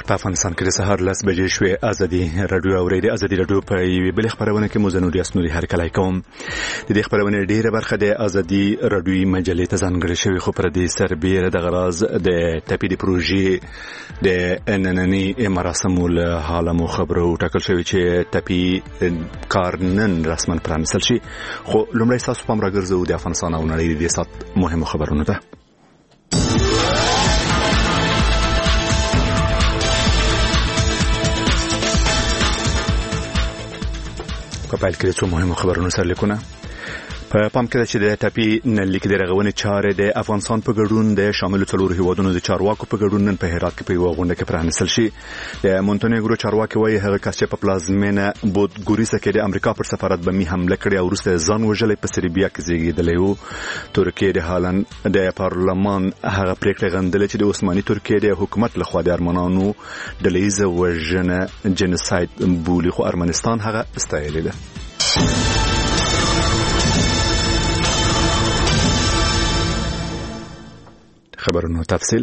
په افغانستان کې د سهار 10 بجې شوې. ازادي رادیو اورېدي. ازادي رادیو په یوې بل خبرونه کې مزنوري اسنوري هرکلای کوم. د دې خبرونه ډیره برخه د ازادي رادیو مجلې ته ځانګړې شوی، خو پر دې سربېره د غراز د ټاپي د پروژې د نننی مراسمو له حاله مو خبرو ټاکل شوی چې ټاپي کار نن رسماً پرانیستل شي. خو لومړی تاسو پام راګرځو د افغانستان او نړۍ د سات مهمو خبرونو ته. په پیل کې څو مهمو خبرونو سره لیکونه. په پام کې چې د ټاپي نن لیک د رغونې چارې د افغانستان په ګډون د شامل څلور هیوادونو د چارواکو په ګډون نن په هرات کې په یو غونډه کې پرانیستل شي. د مونټنیګرو چارواکي وايي هغه کس چې په پلازمینه بودګوریسا کې د امریکا پر سفارت بمی حمله کړې او وروسته ځان وژلې په سربیا کې زیږیدلی و. ترکیه د هالند د پارلمان هغه پریکړه غندلې چې د عثماني ترکیه د حکومت لخوا د ارمنانو ډلهیزه وژنه جنوساید بولي، خو ارمنستان هغه استایلې ده. خبرونو تفصیل.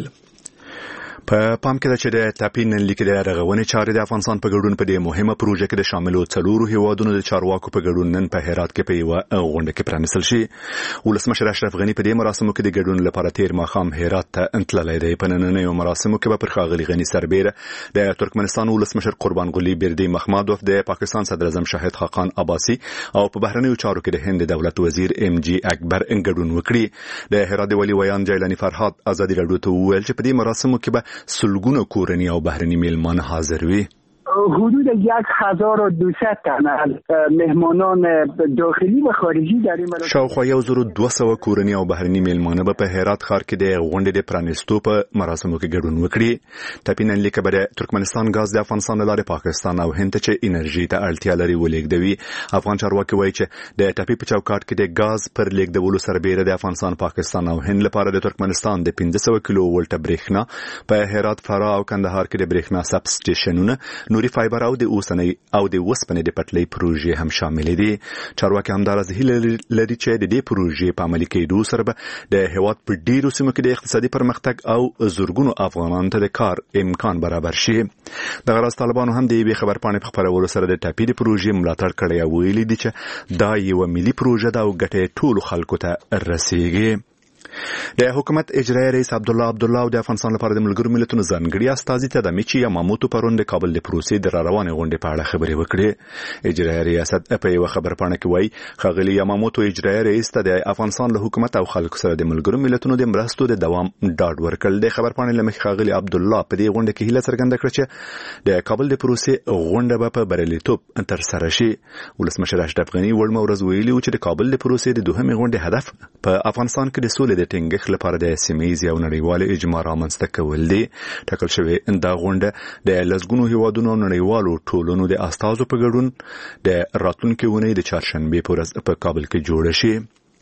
په پام کې چې د ټاپي نن لیک د رغونې چارې د افغانستان په ګډون په دې مهمه پروژه کې د شاملو څلورو هیوادونو د چارواکو په ګډون نن په هرات کې په یو غونډه کې پرانیستل شي. ولسمشر اشرف غنی په دې مراسمو کې د ګډون لپاره تیر ماښام هرات ته انتللی دی. په نننیو مراسمو کې به پر ښاغلي غنی سربېره د ترکمنستان ولسمشر قربان غلي بردي مخمدوف، د پاکستان صدر اعظم شاهد خاقان عباسي او په بهرنیو چارو کې د هند دولت وزیر ام جی اکبر ګډون وکړي. د هرات د ولی ویان جیلانی فرهاد ازادي رادیو ته وویل چې په دې مراسمو کې به سلګونه کورنی او بهرنی میلمانه حاضر وي. حدود 1200 تن مهمانان داخلی و خارجی در این مراسم شاوخوا 1200 کورنی او بهرنی میلمانه به هرات ښار کې د غونډې د پرانیستو په مراسمو کې ګډون وکړي. ټاپي نن لیک به د ترکمنستان غاز د افغانستان لپاره پاکستان او هند ته انرژي ته اړتیا لري ولېږدوي. افغان چارواکي وایي چې د ټاپي په چوکاټ کې د غاز پر لیږدولو سربېره د افغانستان، پاکستان او هند لپاره د ترکمنستان د 1500 کیلو ولټ برېښنا په هرات، فراه او کندهار کې د برېښنا سب سټیشنونه، نوري فایبر او د اوسنۍ او د وسپنې د پټلۍ پروژې هم شامل دي. چارواکي همدارس هیله لري چې د دې پروژې په عملي کېدو سره به د هیواد په ډیرو سیمو کې د اقتصادي پرمختګ او زورګونو افغانانو ته د کار امکان برابر شي. د غراز طالبانو هم د یوې خبرپاڼې په خپرولو سره د ټاپي د پروژې ملاتړ کړی او ویلي دي چې دا یو ملي پروژه ده او ګټه ټولو خلکو ته رسیږي. د حکومت اجرایی رئیس عبدالله او د افغانستان لپاره د ملګرو ملتونو ځانګړي استازي تدامیچی یاماموتو پرون د کابل د پروسې د روانې غونډې په اړه خبرې وکړې. اجرایی ریاست په یو خبرپاڼه کې وایي ښاغلي یاماموتو اجرایی رئیس ته د افغانستان له حکومت او خلکو سره د ملګرو ملتونو د مرستو د دوام ډاډ ورکړل. د خبرپاڼې له مخې ښاغلي عبدالله په دې غونډه کې هیله څرګنده کړه چې د کابل د پروسې غونډه به په بریالیتوب ترسره شي. ولسمشر اشرف غنی وړمه ورځ ویلي و چې د کابل د پروسې د دوهمې غونډې هدف په افغانستان کې د سولې د ټینګښت لپاره د سیمه‌ییز او نړیوال اجماع رامنځته کول دي. ټاکل شوی دا غونډه د لسګونو هیوادونو او نړیوالو ټولنو د استازو په ګډون د راتلونکي اونۍ د چهارشنبه په ورځ په کابل کې جوړه شي.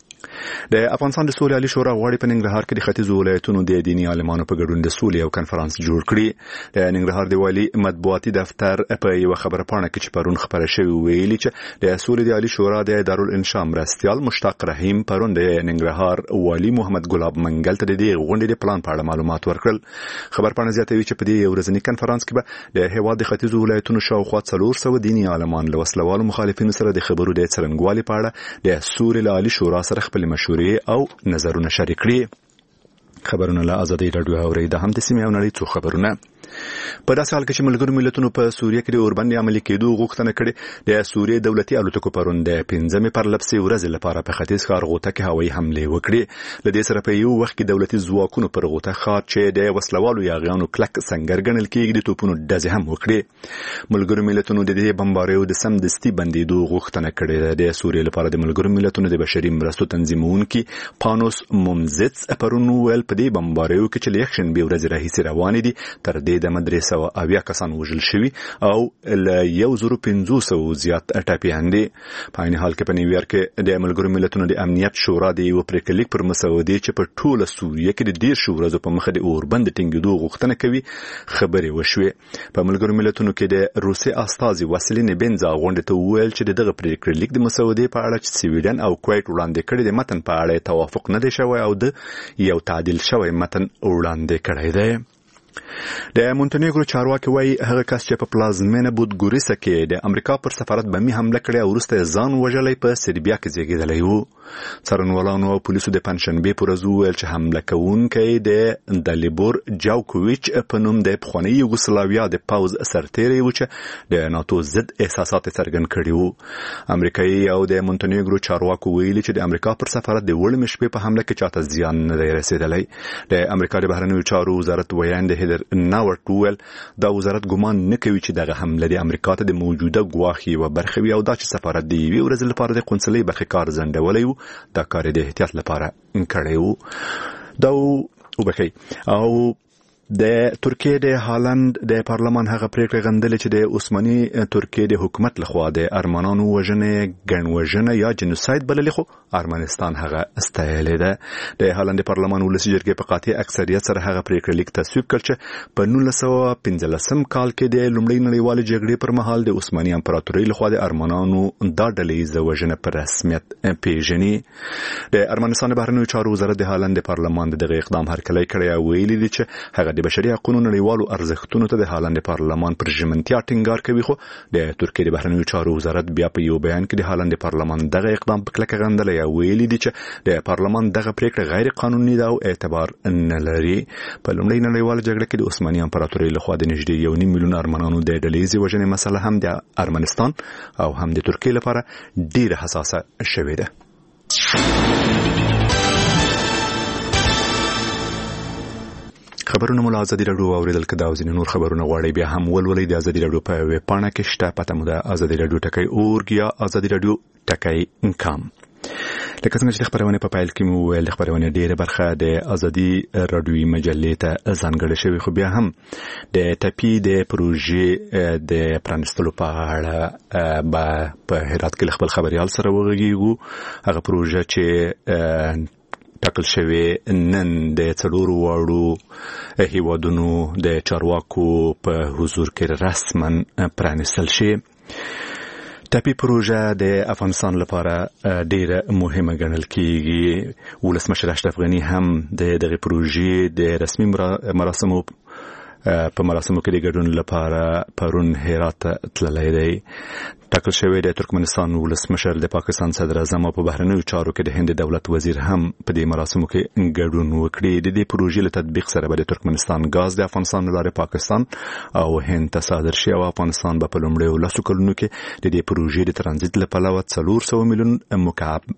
د افغانستان د سولې عالی شورا غواړي په ننګرهار کې د ختیځو ولایتونو د دیني عالمانو په ګډون د سولې او کنفرانس جوړ کړي. د ننګرهار د والي مطبوعاتي دفتر په یو خبرپاڼه کې چې پرون خبره شوې ویلي چې د سولې د عالی شورا د دارالانشا مرستیال مشتاق رحیم پرون د ننګرهار والي محمد ګلاب منګل ته د دې غونډې د پلان په اړه معلومات ورکړل. خبرپاڼه زیاتوي چې په دې ورځنی کنفرانس کې به د هیواد د ختیځو ولایتونو شاوخوا 400 دیني عالمان له وسلوالو مخالفینو سره د خبرو د څرنګوالي په اړه د سولې د عالی شورا سره خپل مشورې او نظرونه شریک کړي. خبرونه له ازادي رادیو اورېده. هم د سیمې او نړۍ څو خبرونه. په داسې حال کې چې ملګرو ملتونو په سوریه کې د اوربند عملي کېدو غوښتنه کړې، د سوریې دولتي الوتکو پرون د 15مې پرلپسې ورځې لپاره په ختیځ ښار غوطه کې هوایي حملې وکړې. له دې سره په یو وخت کې دولتي ځواکونو پر غوطه ښار چې د وسلوالو یاغیانو کلک سنگر ګڼل کېږي د توپونو ډزې هم وکړې. ملګرو ملتونو د دې بمباریو د سمدستي بندېدو غوښتنه کړې ده. د سوریې لپاره د ملګرو ملتونو د بشري مرستو تنظیمونکي پانوس مومزیتس پرون ویل په دې بمباریو کې چې له یکشنبې ورځې راهیسې روانې دي تر دې د 300 کسان وژل شوي او له 1500 زیات ټاپیان دي. په عین حال کې په نیویارک کې د ملګرو ملتونو د امنیت شورا د یو پریکړه لیک پر مسودې چې په ټوله سوریه کې د 10 ورځې په مخه د اوربند ټینګېدو غوښتنه کوي خبرې وشوې. په ملګرو ملتونو کې د روسي استازي واسیلین بنزا غونډه ته ویل چې دغه پریکړه لیک د مسودې په اړه چې سویډن او کویت وړاندې کړي د متن په اړه توافق نه دی شوی او د یو تعدیل شوی متن وړاندې کړی دی. د مونتنیګرو چارواکي وايي هغه کس چې په پلازمینه بودګوریسا کې د امریکا پر سفارت بمي حمله کړې او وروسته ځان وژلې په سربیا کې زیږیدلی و. څارنوالانو او پولیسو د پنځشنبه پر ورځ ویل چې حمله کوونکی د دالیبور جاوکوویچ په نوم د پخواني یوګوسلاویا د پاوز سرتیری و چې د ناتو ضد احساسات څرګند کړي وو. امریکایي او د مونتنیګرو چارواکو ویلي چې د امریکا پر سفارت د وړمې شپې په حمله کې چاته زیان نه رسیدلی. د امریکا د بهرنیو چارو وزارت ویاند هیدر ناورت ویل دا وزارت ګمان نه کوي چې دغه حمله د امریکا ته د موجوده ګواښ یوه برخه وي او دا چې سفارت د یوې ورځې لپاره د قونسلۍ برخې کار ځنډولی و دا کار د احتیاط لپاره کړی و. دا وبخي او د ترکیه د هالند د پارلمان هغه پریکړه غندلې چې د عثماني ترکیه د حکومت لخوا د ارمنانو وژنې ګڼوژنه یا جنوساید بللې خو ارمنستان هغه استایلې ده. د هالند پارلمان ولسي جرګې په قاطع اکثریت سره هغه پریکړه لیک تصویب کړ چې په 1915 کال کې د لومړۍ نړیوالې جګړې پر مهال د عثماني امپراتورۍ لخوا د ارمنانو دا ډلهییزه وژنه په رسمیت پیژني. د ارمنستان بهرنیو چارو وزارت د هالند پارلمان دغه اقدام هرکلی کړی او ویلي دي چې هغه د بشري حقوقو نړیوالو ارزښتونو ته د هالند پارلمان پر ژمنتیا ټینګار کوي. خو د ترکیه د بهرنیو چارو وزارت بیا په یو بیان کې د هالند پارلمان دغه اقدام په کلکه غندلی او ویلي دي چې د پارلمان دغه پریکړه غیر قانوني ده او اعتبار نه لري. په لومړۍ نړیواله جګړه کې د عثماني امپراتورۍ لخوا د نږدې 1.5 میلیون ارمنانو د ډلهییزې وژنې مسله هم د ارمنستان او هم د ترکیه لپاره ډیره حساسه شوې ده. خبرونه مو ازادي راډیو اوریدل کدا او ځینې نور خبرونه غواړي بیا هم ولولئ د ازادي راډیو په ویب پاڼه کې شته پته مو د ازادي راډیو ټکی اورګ یا ازادي راډیو ټکی کام. لکه څنګه چې خبرونه په پایل کې مو ویل خبرونه ډیره برخه د ازادي راډیوي مجلې ته ځانګړې شوی خو بیا هم د ټپي د پروژې د پرانستلو په اړه په هرات کې خپل خبريال سره وغږیږو. هغه پروژه چې ټاکل شوی نن د څلورو واړو هیوادونو د چارواکو په حضور کې رسماً پرانستل شي. ټاپي پروژه د افغانستان لپاره ډیره مهمه ګڼل کیږي. ولسمشر اشرف غنی هم دغه پروژې د رسمي مراسمو کې د ګډون لپاره پرون هرات تللی دی. ټاکل شوی د ترکمنستان ولسمشر د پاکستان صدر اعظم او په بهرنیو چارو کې د هند دولت وزیر هم په دې مراسمو کې ګډون وکړي. د دې پروژې له تطبیق سره به د ترکمنستان غاز د افغانستان لپاره پاکستان او هند ته صادر شي او افغانستان به په لومړیو 10 کلونو کې د دې پروژې د ترانزیت لپاره 400 میلیون مکعب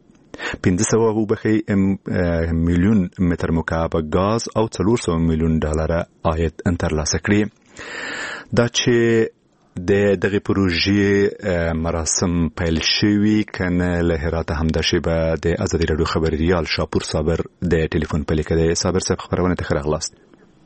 500 میلیون متر مکعب غاز او 400 میلیون ډالر عاید ترلاسه کړي. دا چې دغه پروژې مراسم پیل شوي کنه له هرات همدا شیبه د ازادي راډیو خبريال شاپور صابر د ټلیفون په لیکه د صابر صاحب خبرونه ته خراغلاست.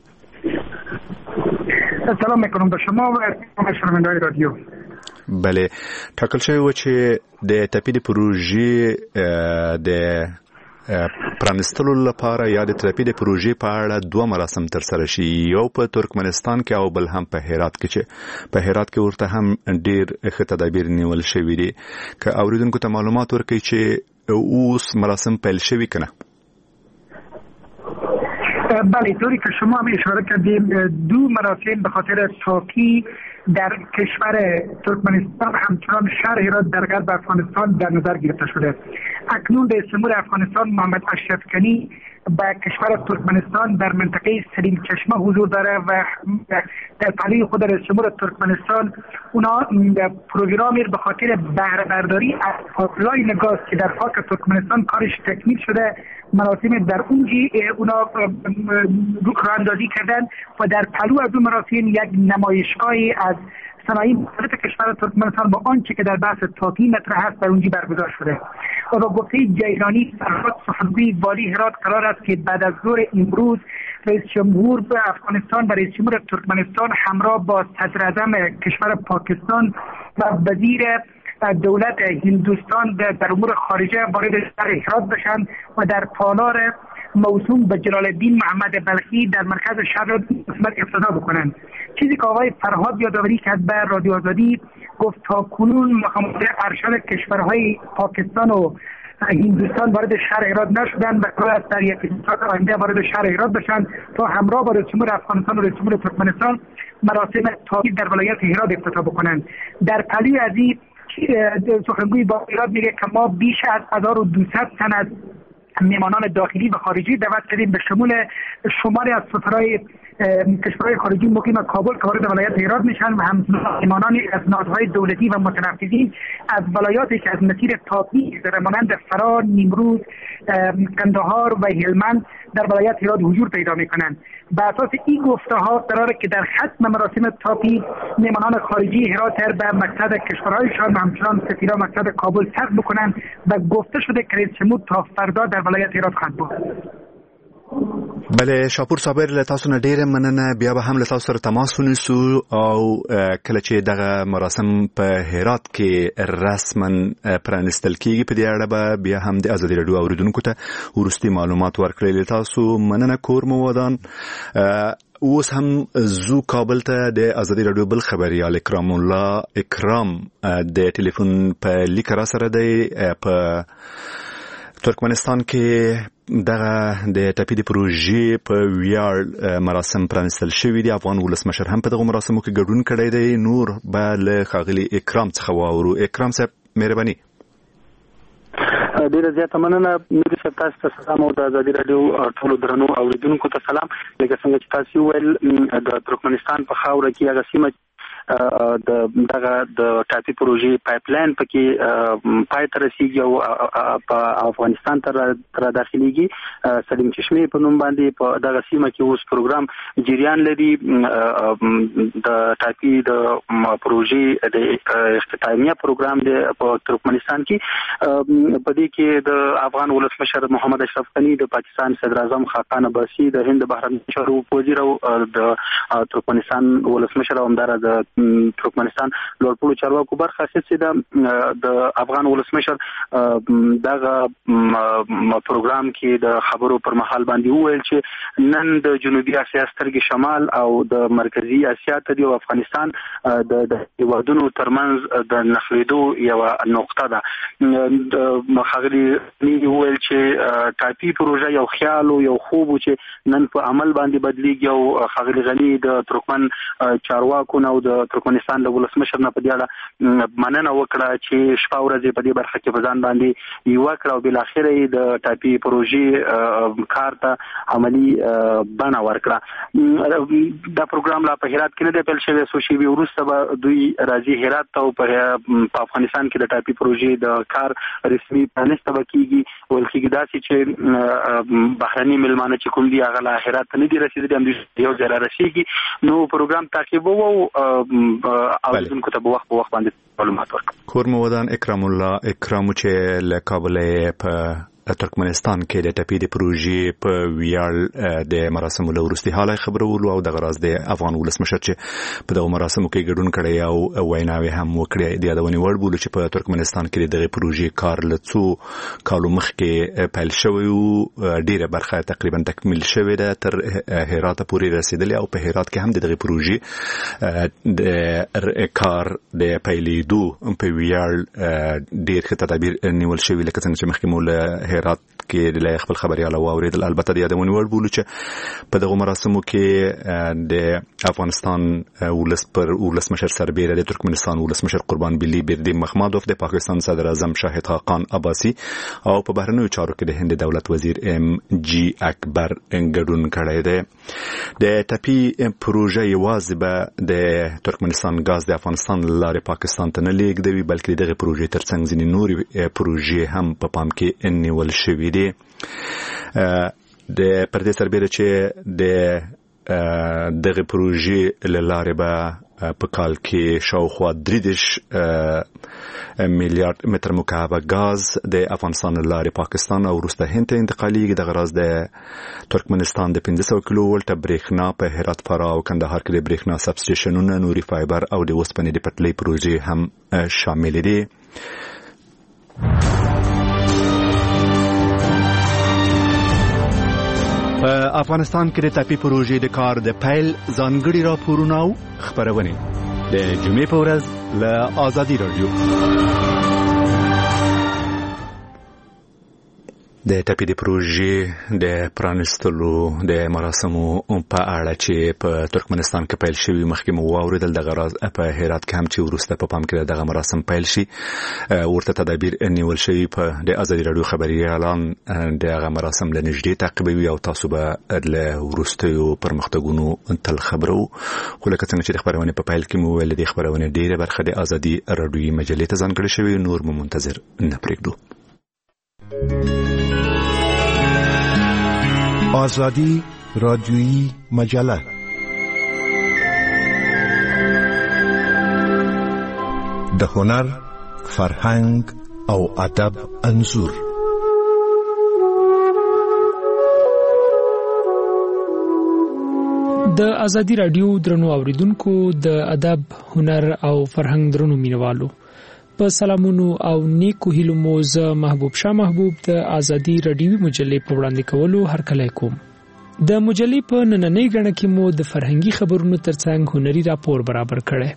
سلام میکنم به شما و شنوندگان رادیو. بله ټاکل شوی و چې د ټاپي د پروژې د پرانستلو لپاره یا د ټاپي د پروژې په اړه دوه مراسم تر سره شي، یو په ترکمنستان کې او بل هم په هرات کې، چې په هرات کې ورته هم ډیر ښه تدابیر نیول شوي دي. که اوریدونکو ته معلومات ورکړي چې اوس مراسم پیل شوي کنه؟ بله، طوری که شما هم اشاره کردیم دو مراسم به خاطر تاپی در کشور ترکمنستان همچنان شهر هرات در غرب افغانستان در نظر گرفته شده. اکنون رئیس جمهور افغانستان محمد اشرف غنی به کشور ترکمنستان در منطقه سلیم چشمه حضور داره و در پهلوی خود رئیس جمهور ترکمنستان اونا پروگرامی به خاطر بهره برداری از پایپلاین گاز که در خاک ترکمنستان کارش تکمیل شده مراسم در اونجی اونا راهاندازی کردن و در پهلو از اون مراسم یک نمایشگاهی از صنایع مختلف کشور ترکمنستان با آنچه که در بحث تاپی مطرح است در اونجا برگزار شده و با گفته جیلانی فرهاد سخنگوی والی هرات قرار است که بعد از ظهر امروز رئیس جمهور افغانستان و رئیس جمهور ترکمنستان همراه با صدر اعظم کشور پاکستان و وزیر دولت هندوستان در امور خارجه وارد شهر هرات بشن و در پالار موسوم به جلال الدین محمد بلخی در مرکز شهر قسمت افتتاح بکنند. چیزی که آقای فرهاد یادآوری کرد به رادیو آزادی، گفت تا کنون مخابرات ارشد کشورهای پاکستان و هندوستان وارد شهر هرات نشدن و قرار است در یک ساعت آینده وارد شهر هرات بشن تا همراه با رئیس جمهور افغانستان و رئیس جمهور ترکمنستان مراسم تاریخی در ولایت هرات افتتاح بکنند. در پلی از این سخنگوی با هرات میگه که ما بیش از 1200 تن از میهمانان داخلی و خارجی دعوت کردیم به شمول شماری از سفرای کشورهای خارجی مقیم کابل که وارد ولایت هرات میشن و همزمانانی از نهادهای دولتی و متنفذین از ولایاتی که از مسیر تاپی مانند فرا، نیمروز، قندهار و هلمند در ولایت هرات حضور پیدا میکنند. بر اساس این گفته ها قراره که در ختم مراسم تاپی میهمانان خارجی هرات به مقصد کشورهایشان و همچنان سفیران مقصد کابل سفر بکنند و گفته شده که رئیس جمهور تا فردا در ولایت هرات خواهد بود. بله شاپور صابر له تاسو نه ډیره مننه. بیا به هم له تاسو سره تماس ونیسو او کله چې دغه مراسم په هرات کې رسما پرانستل کیږي په دې اړه به بیا هم د ازادي راډیو اوریدونکو ته ورستي معلومات ورکړي. له تاسو مننه کور مو ودان. اوس هم زو کابل ته د ازادي راډیو بل خبريال اکرام الله اکرام د ټلیفون په لیک را سره دی. په ترکمنستان کې دغه د ټاپي د پروژې په ویاړ مراسم پرانستل شوي دي. افغان ولسمشر هم په دغه مراسمو کې ګډون کړی دی. نور به له ښاغلي اکرام څخه واورو. اکرام صاحب مهرباني. ډیره زیاته مننه. نور څه تاسو ته سلام او د ازادي راډیو ټولو درنو اوریدونکو ته سلام. لکه څنګه چې تاسو ویل د ترکمنستان په خاوره کې هغه سیمه د ټاپي پروژې پایپلاین پکې پای ته رسیږي او په افغانستان ته داخليږي. سلیم چشمه په نوم باندې په دغه سیمه کې اوس پروګرام جریان لري. د ټاپي د پروژې د اختتامیه پروګرام دی په ترکمنستان کې. په دې کې د افغان ولسمشر محمد اشرف غنی، د پاکستان صدر اعظم خاقان عباسي، د هند بهرنیو چارو وزیر او د ترکمنستان ولسمشر او همدارس د ترکمنستان لوړپوړو چارواکو برخه اخیستې. د افغان ولسمشر دغه پروګرام کې د خبرو پر مهال باندې وویل چې نن د جنوبي اسیا سترګې شمال او د مرکزی اسیا ته د افغانستان د هیوادونو ترمنځ د نښلېدو یو نقطه ده. د خغلی ویل چې ټاپي پروژه یو خیال او یو خوب چې نن په عمل باندې بدلیږي او خغلی غنی د ترکمن چارواکو او د ترکمنستان د ولسمشر نه په دې اړه مننه وکړه چې شپه ورځ په دې برخه کې ځان باندې یو کړ او بل اخر د ټاپي پروژې کار ته عملی بنا ورکړه. دا پروګرام لا په هرات کې نه دی پیل شوی. سو شی وروسته به دوی راځي هرات ته او په افغانستان کې د ټاپي پروژې د کار رسمي پرانسته وکړي. ولکه دا چې بهرني ملمانه چې کوم دی هغه لا هرات ته نه دی رسیدلی، هم یو ځای رسیږي. نو پروګرام تعقیب وو او اوریدونکو ته په وخت باندې معلومات ورکړم. کور مو ودان. اکرام الله اکرام چې له کابل په ترکمنستان کې د ټاپي د پروژې په ویاړ د مراسمو له وروستي حاله خبرولو او د غراز د افغان ولسمشر چې په دغه مراسمو کې ګډون کړی او ویناوي هم وکړي. د یادونې وړ بولو چې په ترکمنستان کې دغه پروژې کار له څو کالو مخکې پیل شوی او ډیره برخه تقریبا تکمیل شوې ده تر هرات پورې رسیدلې او په هرات کې هم دغه پروژې د کار د پیلېدو په ویاړ ډیر ښه تدابیر نیول شوی. لکه څنګه چې مخکې مو هرات کې د خپل خبريال او اوریدل. البته د یادونه ور بولو چې په دغه مراسمو کې د افغانستان ولسمشر سربیره، د ترکمنستان ولسمشر قربان بلی بردیم مخمدوف، د پاکستان صدر اعظم شاهد خاقان عباسی او په بهرنیو چارو کې د هند دولت وزیر ام جی اکبر ګډون کړی دی. د ټاپي پروژه یوازې به د ترکمنستان غاز د افغانستان لارې پاکستان ته نه لیږدوي، بلکې دغه پروژې ترڅنګ ځینې نورې پروژې هم په پام کې نیول شوې دي. د پردې سربیره چې د دغه پروژې لاره به په کال کې شاوخوا 33 میلیارډ متر مکعب غاز د افغانستان لاره پاکستان او وروسته هند ته انتقالیږي. دغه راز د ترکمنستان د 500 کیلو ولټ برېښنا په هرات، فرا او کندهار کې د برېښنا سب سټیشنونه، نوري فایبر او د وسپنې د پټلۍ پروژې هم شامل دي. په افغانستان کې د ټاپي پروژې د کار د پیل ځانګړي راپورونه او خبرونه د جمعې په ورځ له ازادي راډیو. د ټاپي د پروژې د پرانستلو د مراسمو په اړه چې په ترکمنستان کې پیل شوی مخکې مو واوریدل د غراض په هرات کې هم چې ورسته په پام کې دغه مراسم پیل شي ورته تدابیر نیول شوی په د ازادي رادیو خبري اعلان دغه مراسم لنږدې تعقیبوي او تاسو به له ورستیو پرمختګونو تل خبرو خو لکه څنګه چې د خبرونه په پیل کې مو ویل د خبرونه ډیره برخه د ازادي رادیو مجلې ته ځانګړې شوی نور مو منتظر نه پرېږدو. آزادی رادیویی مجله د هنر، فرهنګ او ادب انځور. د ازادي رادیو درنو اوریدونکو د ادب، هنر او فرهنګ درنو مینوالو په سلامونو او نیکو هیلو مو زه محبوب شاه محبوب د ازادي رادیوي مجلې په وړاندې کولو هرکلی کوم. د مجلې په نننۍ غړنه کې مو د فرهنګي خبرونو ترڅنګ هنري راپور برابر کړی.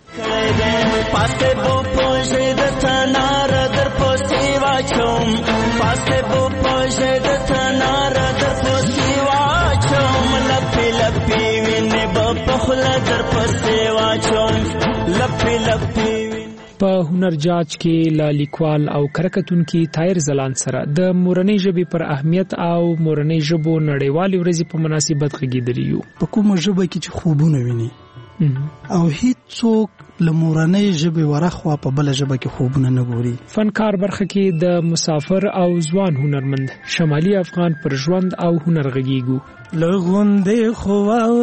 په هنر جاج کې لیکوال او کرکټونکي طاهر زلان سره د مورنۍ ژبې پر اهمیت او مورنۍ ژبو نړیوالې ورځې په مناسبت غږیدلی یو. په کومه ژبه کې چې خوبونه ویني او هیڅوک له مورنۍ ژبې ورخوا په بل ژبه کې خوبونه نه ګوري. فنکار برخه کې د مسافر او ځوان هنرمند شمالي افغان پر ژوند او هنر غږیږو. لغوندې خو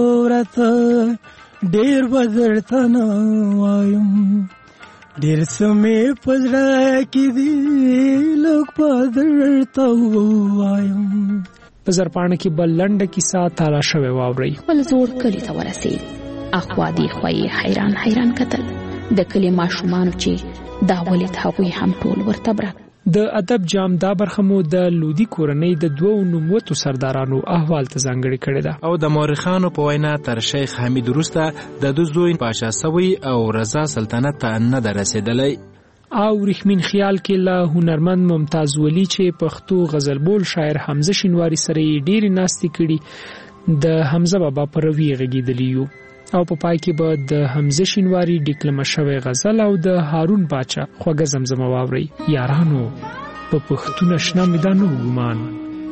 اورته ډیر بدرته نه وایم ډیر سمې پزړه کې دی لوک پدرته وایم. په زرپاڼه کې بل لنډه کیسه تالا شوې واوري. خپل زوړ کلی ته ورسېد. اخوا دی خوای حیران حیران کتل د کلی ماشومان چې دا ولید هغوی هم ټول ورته برک. د ادب جام دا برخه مو د لودي کورنۍ د دوو نوموتو سردارانو احوال ته ځانګړې کړې ده. او د مورخانو په وینا تر شیخ حمید وروسته د دوی زوی پاشا سوی او رضا سلطنت ته نه ده رسېدلی. او ریښمین خیال کې له هنرمند ممتاز ولی چې پښتو غزل بول شاعر حمزه شینواری سره ډېرې ناستې کړي د حمزه بابا پر روی غږیدلی یو. او په پای کې به د حمزه شینواری ډیکلمه شوی غزل او د هارون باچا خوږه زمزمه واوري. یارانو په پښتون آشنا مې دا نه ګمان،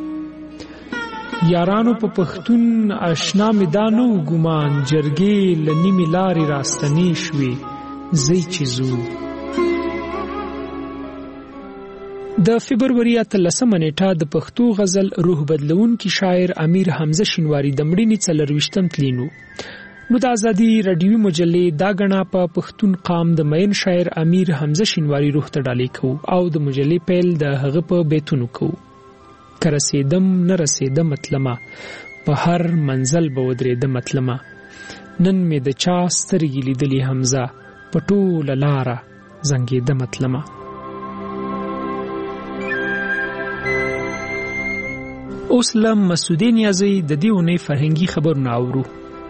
یارانو په پښتون آشنا مې دا نه ګمان، جرګې له نیمې لارې راستنې شوې زی چې زو. د فبروري 13 نیټه د پښتو غزل روح بدلونکي شاعر امیر حمزه شینواری د مړینې 24 تلینو. نو د ازادي رادیوي مجلې دا غنا په پښتون قام د مین شاعر امیر حمزه شینواری روح ته ډالې کو او د مجلې پیل د هغه په بیتونو کو. کرسیدم نه رسیدم مطلمه په هر منزل به ودرېدم مطلمه، نن مې د چا سترګې لیدلې حمزه په ټوله لاره زنګېدم مطلمه. اوس له مسعودې نیازی د دې اونۍ فرهنګي خبرونه اورو.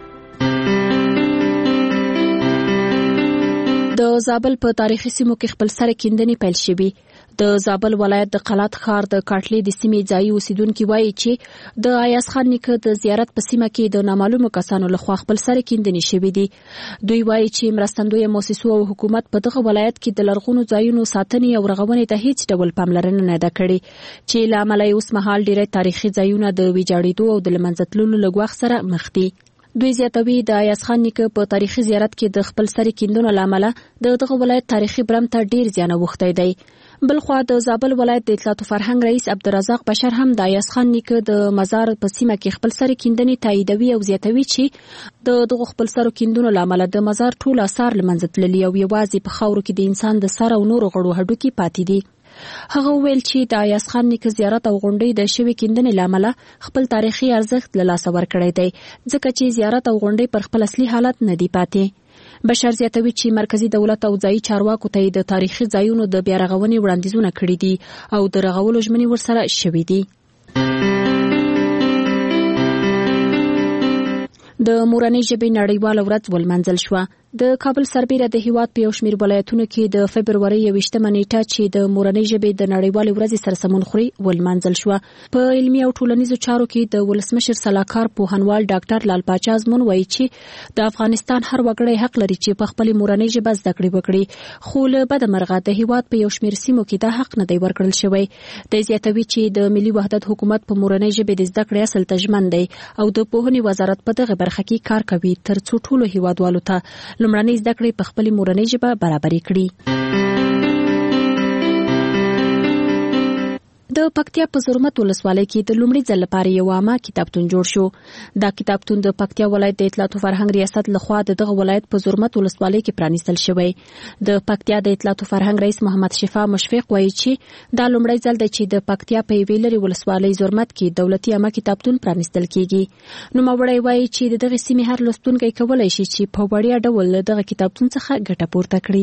د زابل په تاریخي سیمو کې خپل سره کیندنې پیل شوي. د زابل ولایت د قلات ښار د کاټلې د سیمې ځایي اوسیدونکي وایي چې د ایاز خان نیکه د زیارت په سیمه کې د نامعلومو کسانو لخوا خپل سره کیندنې شوي دي. دوی وایي چې مرستندویه مؤسسو او حکومت په دغه ولایت کې د لرغونو ځایونو ساتنې او رغونې ته هیڅ ډول پاملرنه نه ده کړې، چې له امله اوس مهال ډېری تاریخي ځایونه د ویجاړېدو او د له منځه تللو له ګواښ سره مخ دي. دوی زیاتوي د ایاز خان نیکه په تاریخي زیارت کې د خپل سر کیندنو له امله د دغه ولایت تاریخي برم ته ډیر زیان اوښتی دی. بلخوا د زابل ولایت د اطلاعات او فرهنګ رئیس عبدالرزاق بشر هم د ایاز خان نیکه د مزار په سیمه کې خپل سر کیندنې تاییدوي او زیاتوي چې د دغه خپل سر کیندنو له امله د مزار ټول آثار له منځه تللي او یوازې په خاورو کې د انسان د سر او نورو غړو هډوکي پاتې دي. هغه ویل چې د ایاز خان نیکه زیارت او غونډې د شوي کیندنې له امله خپل تاریخي ارزښت له لاسه ورکړی دی، ځکه چې زیارت او غونډې پر خپل اصلي حالت نه دی پاتې. بشر زیاتوي چې مرکزی دولت او ځایي چارواکو ته د تاریخي ځایونو د بیا رغونې وړاندیزونه کړي دي او د رغولو ژمنې ورسره شوي دي. د مورنۍ ژبې نړیواله ورځ ولمانځل شوه. د کابل سربېره د هیواد په یو شمېر ولایتونو کې د فبرورۍ 28مه نیټه چې د مورنۍ ژبې د نړیوالې ورځې سره سمون خوري ولمانځل شوه. په علمي او ټولنیزو چارو کې د ولسمشر سلاکار پوهنوال ډاکټر لال پاچا ازمون وایي چې د افغانستان هر وګړی حق لري چې په خپل مورنۍ ژبه زده کړې وکړي، خو له بده مرغه د هیواد په یو شمېر سیمو کې دا حق نه دی ورکړل شوی. د زیاتوي چې د ملي وحدت حکومت په مورنۍ ژبې د زده کړې اصل ته ژمن دی او د پوهنې وزارت په دغه برخه کې کار کوي ترڅو ټولو هیوادوالو ته لومړنۍ زده کړې په خپلې مورنۍ ژبه برابرې کړي. د پکتیا په زرمت ولسوالۍ کې د لومړي ځل لپاره یو عامه کتابتون جوړ شو. دا کتابتون د پکتیا ولایت د اطلاعات او فرهنګ ریاست لخوا دغه ولایت په زرمت ولسوالۍ کې پرانیستل شوی. د پکتیا د اطلاعات او فرهنګ رئیس محمد شفا مشفق وایي چې دا لومړی ځل دی چې د پکتیا په یوې لرې ولسوالۍ زرمت کې دولتي عامه کتابتون پرانیستل کیږي. نوموړی وایي چې دغه سیمې هر لوستونکی کولای شي چې په وړیا ډول دغه کتابتون څخه ګټه پورته کړي.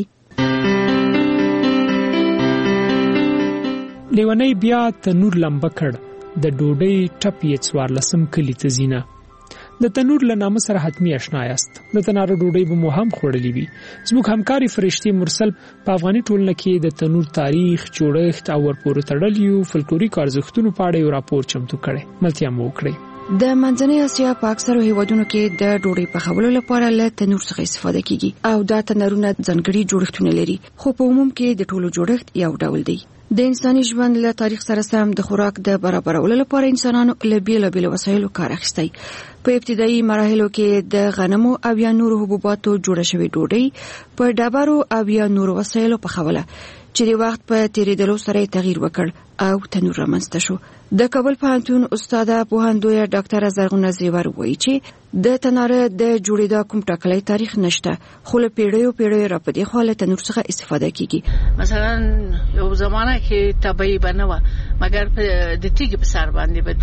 لیونی بیا تنور لمبه کړ د ډوډۍ ټپ یې 14 کلی ته زینه. د تنور له نامه سره حتمی آشنا یاست. د تناره ډوډۍ به مو هم خوړلې وي. زموږ همکاري فرشتي مرسل په افغاني ټولنه کې د تنور تاریخ، جوړښت او ورپورې تړلیو فلکلوریک ارزښتونو په اړه یو راپور چمتو کړی. ملتیا مو وکړئ. د منځنۍ اسیا په اکثرو هیوادونو کې د ډوډۍ پخولو لپاره له تنور څخه استفاده کیږي او دا تنورونه ځانګړي جوړښتونه لري، خو په عموم کې د ټولو جوړښت یو ډول دی. د انساني ژوند له تاریخ سره سم د خوراک د برابرولو لپاره انسانانو له بیلابیلو وسایلو کار اخیستی. په ابتدایي مراحلو کې د غنمو او یا نورو حبوباتو جوړه شوې ډوډۍ په ډبرو او یا نورو وسایلو پخوله چې د وخت په تیریدلو سره تغییر وکړ او تنور رامنځته شو. د کابل پوهنتون استاده پوهندویه ډاکټره زرغونه زیور وایي چې د تناره د جوړېدا کوم ټاکلی تاریخ نشته، خو له پیړیو را پدې خو له تنور څخه استفاده کیږي. مثلا یو زمانہ کې طبيعي بنوه مګر د تیګ په سر باندې به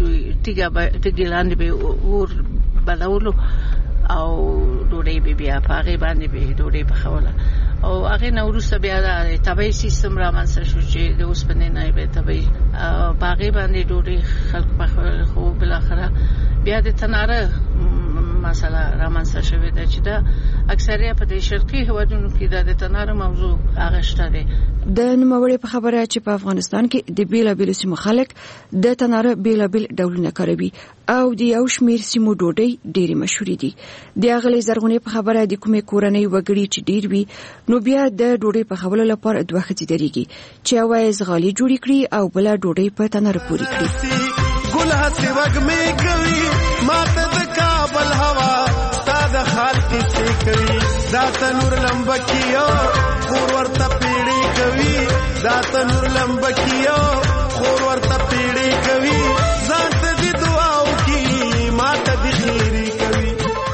تیګ لاندې به اور بلولو او ډوډۍ بیا په هغه باندې به ډوډۍ پخوله او هغه نورسته بیا د طبيعي سیستم را منځ شو چې د اوسپنې نه به طبيعي په هغه باندې ډوډۍ خلق پخول، خو بل اخره بیا د تناره مسله را منځ شوې ده چې دا اکثریت په شرقي هیوادونو کې د تناره موضوع هغه شته ده. د نوموړي په خبره چې په افغانستان کې د بیلابیل سیمو خلک د تناره بیلابیل ډولونه کاروي او د یو شمیر سیمو ډوډۍ ډېری مشهور دي. د اغلی زرغونې په خبره د کومې کورنۍ وګړي چې ډېر وي نو بیا د ډوډۍ په خولو لپاره دوه خځې درېږي چې یوه زغالي جوړې کړي او بل ډوډۍ په تناره پوري کړي. ګل هڅه وګمې کوي ماته د کابل هوا ستاد خال کې کوي دا تنور لمبکیو خور ورته پیړې کوي دا تنور لمبکیو خور ورته پیړې کوي ځان ته دې دعاو کی ماته دې خیری کوي.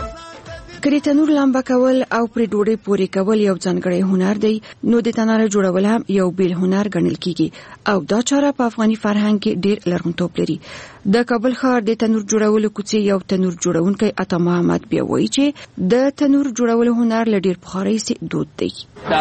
کړي تنور لمبه کول او پر ډوډۍ پوري کول یو ځانګړی هنر دی، نو د تناره جوړول هم یو بیل هنر ګڼل کیږي او دا چاره په افغاني فرهنګ کې ډېر لرغونتوب لري. د کابل ښار د تنور جوړولو کوڅې یو تنور جوړونکی عطا محمد بیا وایي چې د تنور جوړولو هنر له ډېر پخواني څخه دود دی.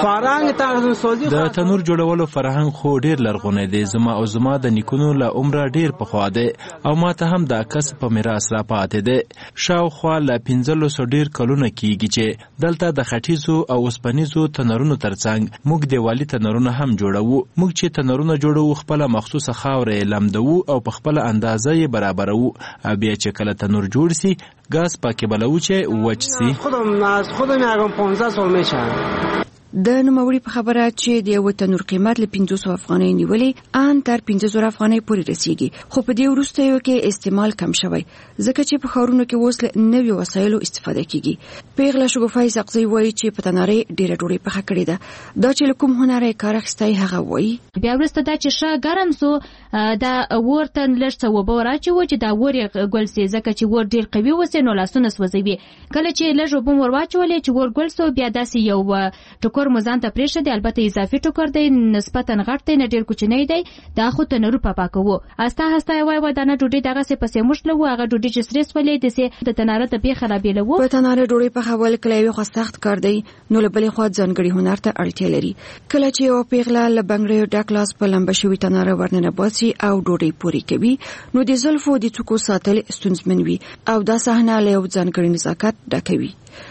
د تنور جوړولو فرهنګ خو ډېر لرغونی دی. زما د نیکونو له عمره ډېر پخوا دی او ماته هم دا کسب په میراث را پاتې دی. شاوخوا له 1500 ډېر کلونه کیږي چې دلته د خټیزو او اوسپنیزو تنورونو ترڅنګ موږ دیوالي تنورونه هم جوړوو. موږ چې تنورونه جوړوو خپل مخصوصه خاورې لمدوو او په خپل اندازه یې برابرو. بیا چې کله تنور جوړ سي ګاز پاکې بلوو چې وچ سي. خودم میگم 15 سال میشه. د نوموړي په خبره چې د یو تنور قیمت له 500 افغانۍ نیولې ان تر 1500 افغانۍ پورې رسیږي، خو په دې وروستیو کې استعمال کم شوی ځکه چې په ښارونو کې اوس له نویو وسایلو استفاده کیږي. پیغله شګوفای سقزی وایي چې په تناره ډیره ډوډۍ پخه کړې ده. دا چې کوم هنر یې کار اخیستی هغه وایي. بیا وروسته دا چې ښه ګرم سو دا ورته لږ څه وبه راچوي چې دا ور یې ګل سي ځکه چې ور ډیر قوي وسه نو لاسونه سوځوي. کله چې لږ وبم ور واچولې چې ور ګل سو بیا داسې یو ټوکر مزان ته پرېښه دی، البته اضافي ټوکر دی نسبتا غټ دی نه ډیر کوچنی دی. دا خو تنور په پاکوو استه استه وای دا نه ډوډۍ دغه څه پسې مشله و هغه ډوډۍ چې سریس ولې د سه د تناره ته به خرابېلو. په تناره ډوډۍ په حواله کله یو سخت کار دی نو له بلې خوا ځانګړي هنر ته اړتیا لري. کله چې یو پیغله له بنګړیو ډک لاس په لمبه شوی تناره ورننه باسي او ډوډۍ پوري کوي نو د زلفو د څوکو ساتل ستونزمن وي او دا صحنه له یو ځانګړي نزاکت ډکوي.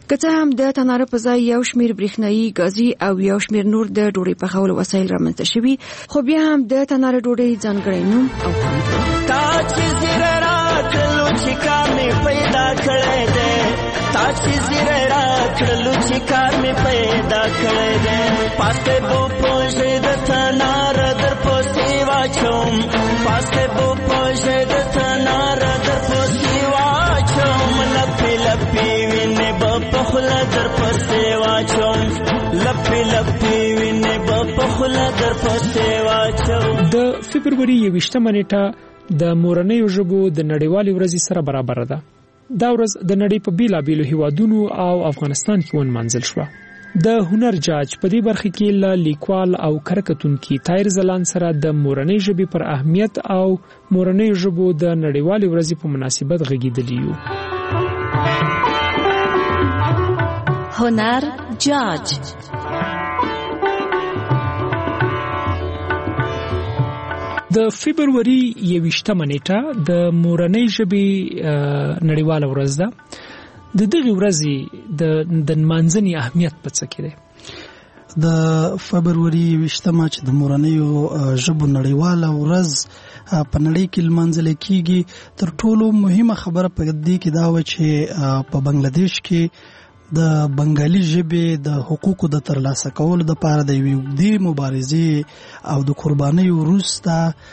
که څه هم د تناره په ځای یو شمېر برېښنايي ګازي او یو شمېر نور د ډوډۍ پخولو وسایل رامنځته شوي، خو بیا هم د تناره ډوډۍ ځانګړی نوم او خوند لري. تا چې زیره راکړلو چې کار مې پیدا کړی دی، تا چې زیره راکړلو چې کار مې پیدا کړی دی، پاسته بو پوژې د تناره در پسې واچوم، پاسته بو پوژې د تناره در پسې واچوم، لپې لپې وینې به په خوله در پسې واچوم، لپې لپې وینې به په خوله در پسې واچوم. د فبروري 21 نیټه د مورنۍ ژبو د نړیوالې ورځې سره برابر ده. دا ورځ د نړۍ په بیلابیلو هیوادونو او افغانستان کې ونمانځل شوه. د هنر جاج په دې برخه کې له لیکوال او کارکتونکي طاهر زلان سره د مورنۍ ژبې پر اهمیت او مورنۍ ژبو د نړیوالې ورځې په مناسبت غږیدلی یو. هنر جاج د فبروري 21 نیټه د مورنۍ ژبې نړیواله ورځ ده. د دغه ورځې د نمانځنې اهمیت په څه کې دی؟ د فبروري 21 چې د مورنۍ ژبو نړیواله ورځ په نړۍ کې لمانځل کیږي، تر ټولو مهمه خبره په دې کې دا و چې په بنگلاديش کې د بنگالي ژبې د حقوقو د ترلاسه کولو لپاره د یوې اوږدې مبارزې او د قربانۍ وروسته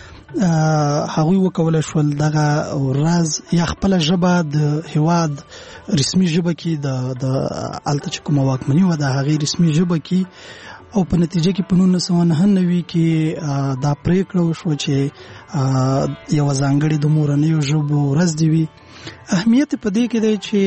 هغوی وکولای شول دغه ورځ یا خپل ژبه د هیواد رسمي ژبه کې د الته چې کومه واکمني و د هغې رسمي ژبه کې، او په نتیجه کې په 1999 کې دا پریکړه وشوه چې یو ځانګړې د مورنیو ژبو ورځ دی وي. اهمیت په دې کې دی چې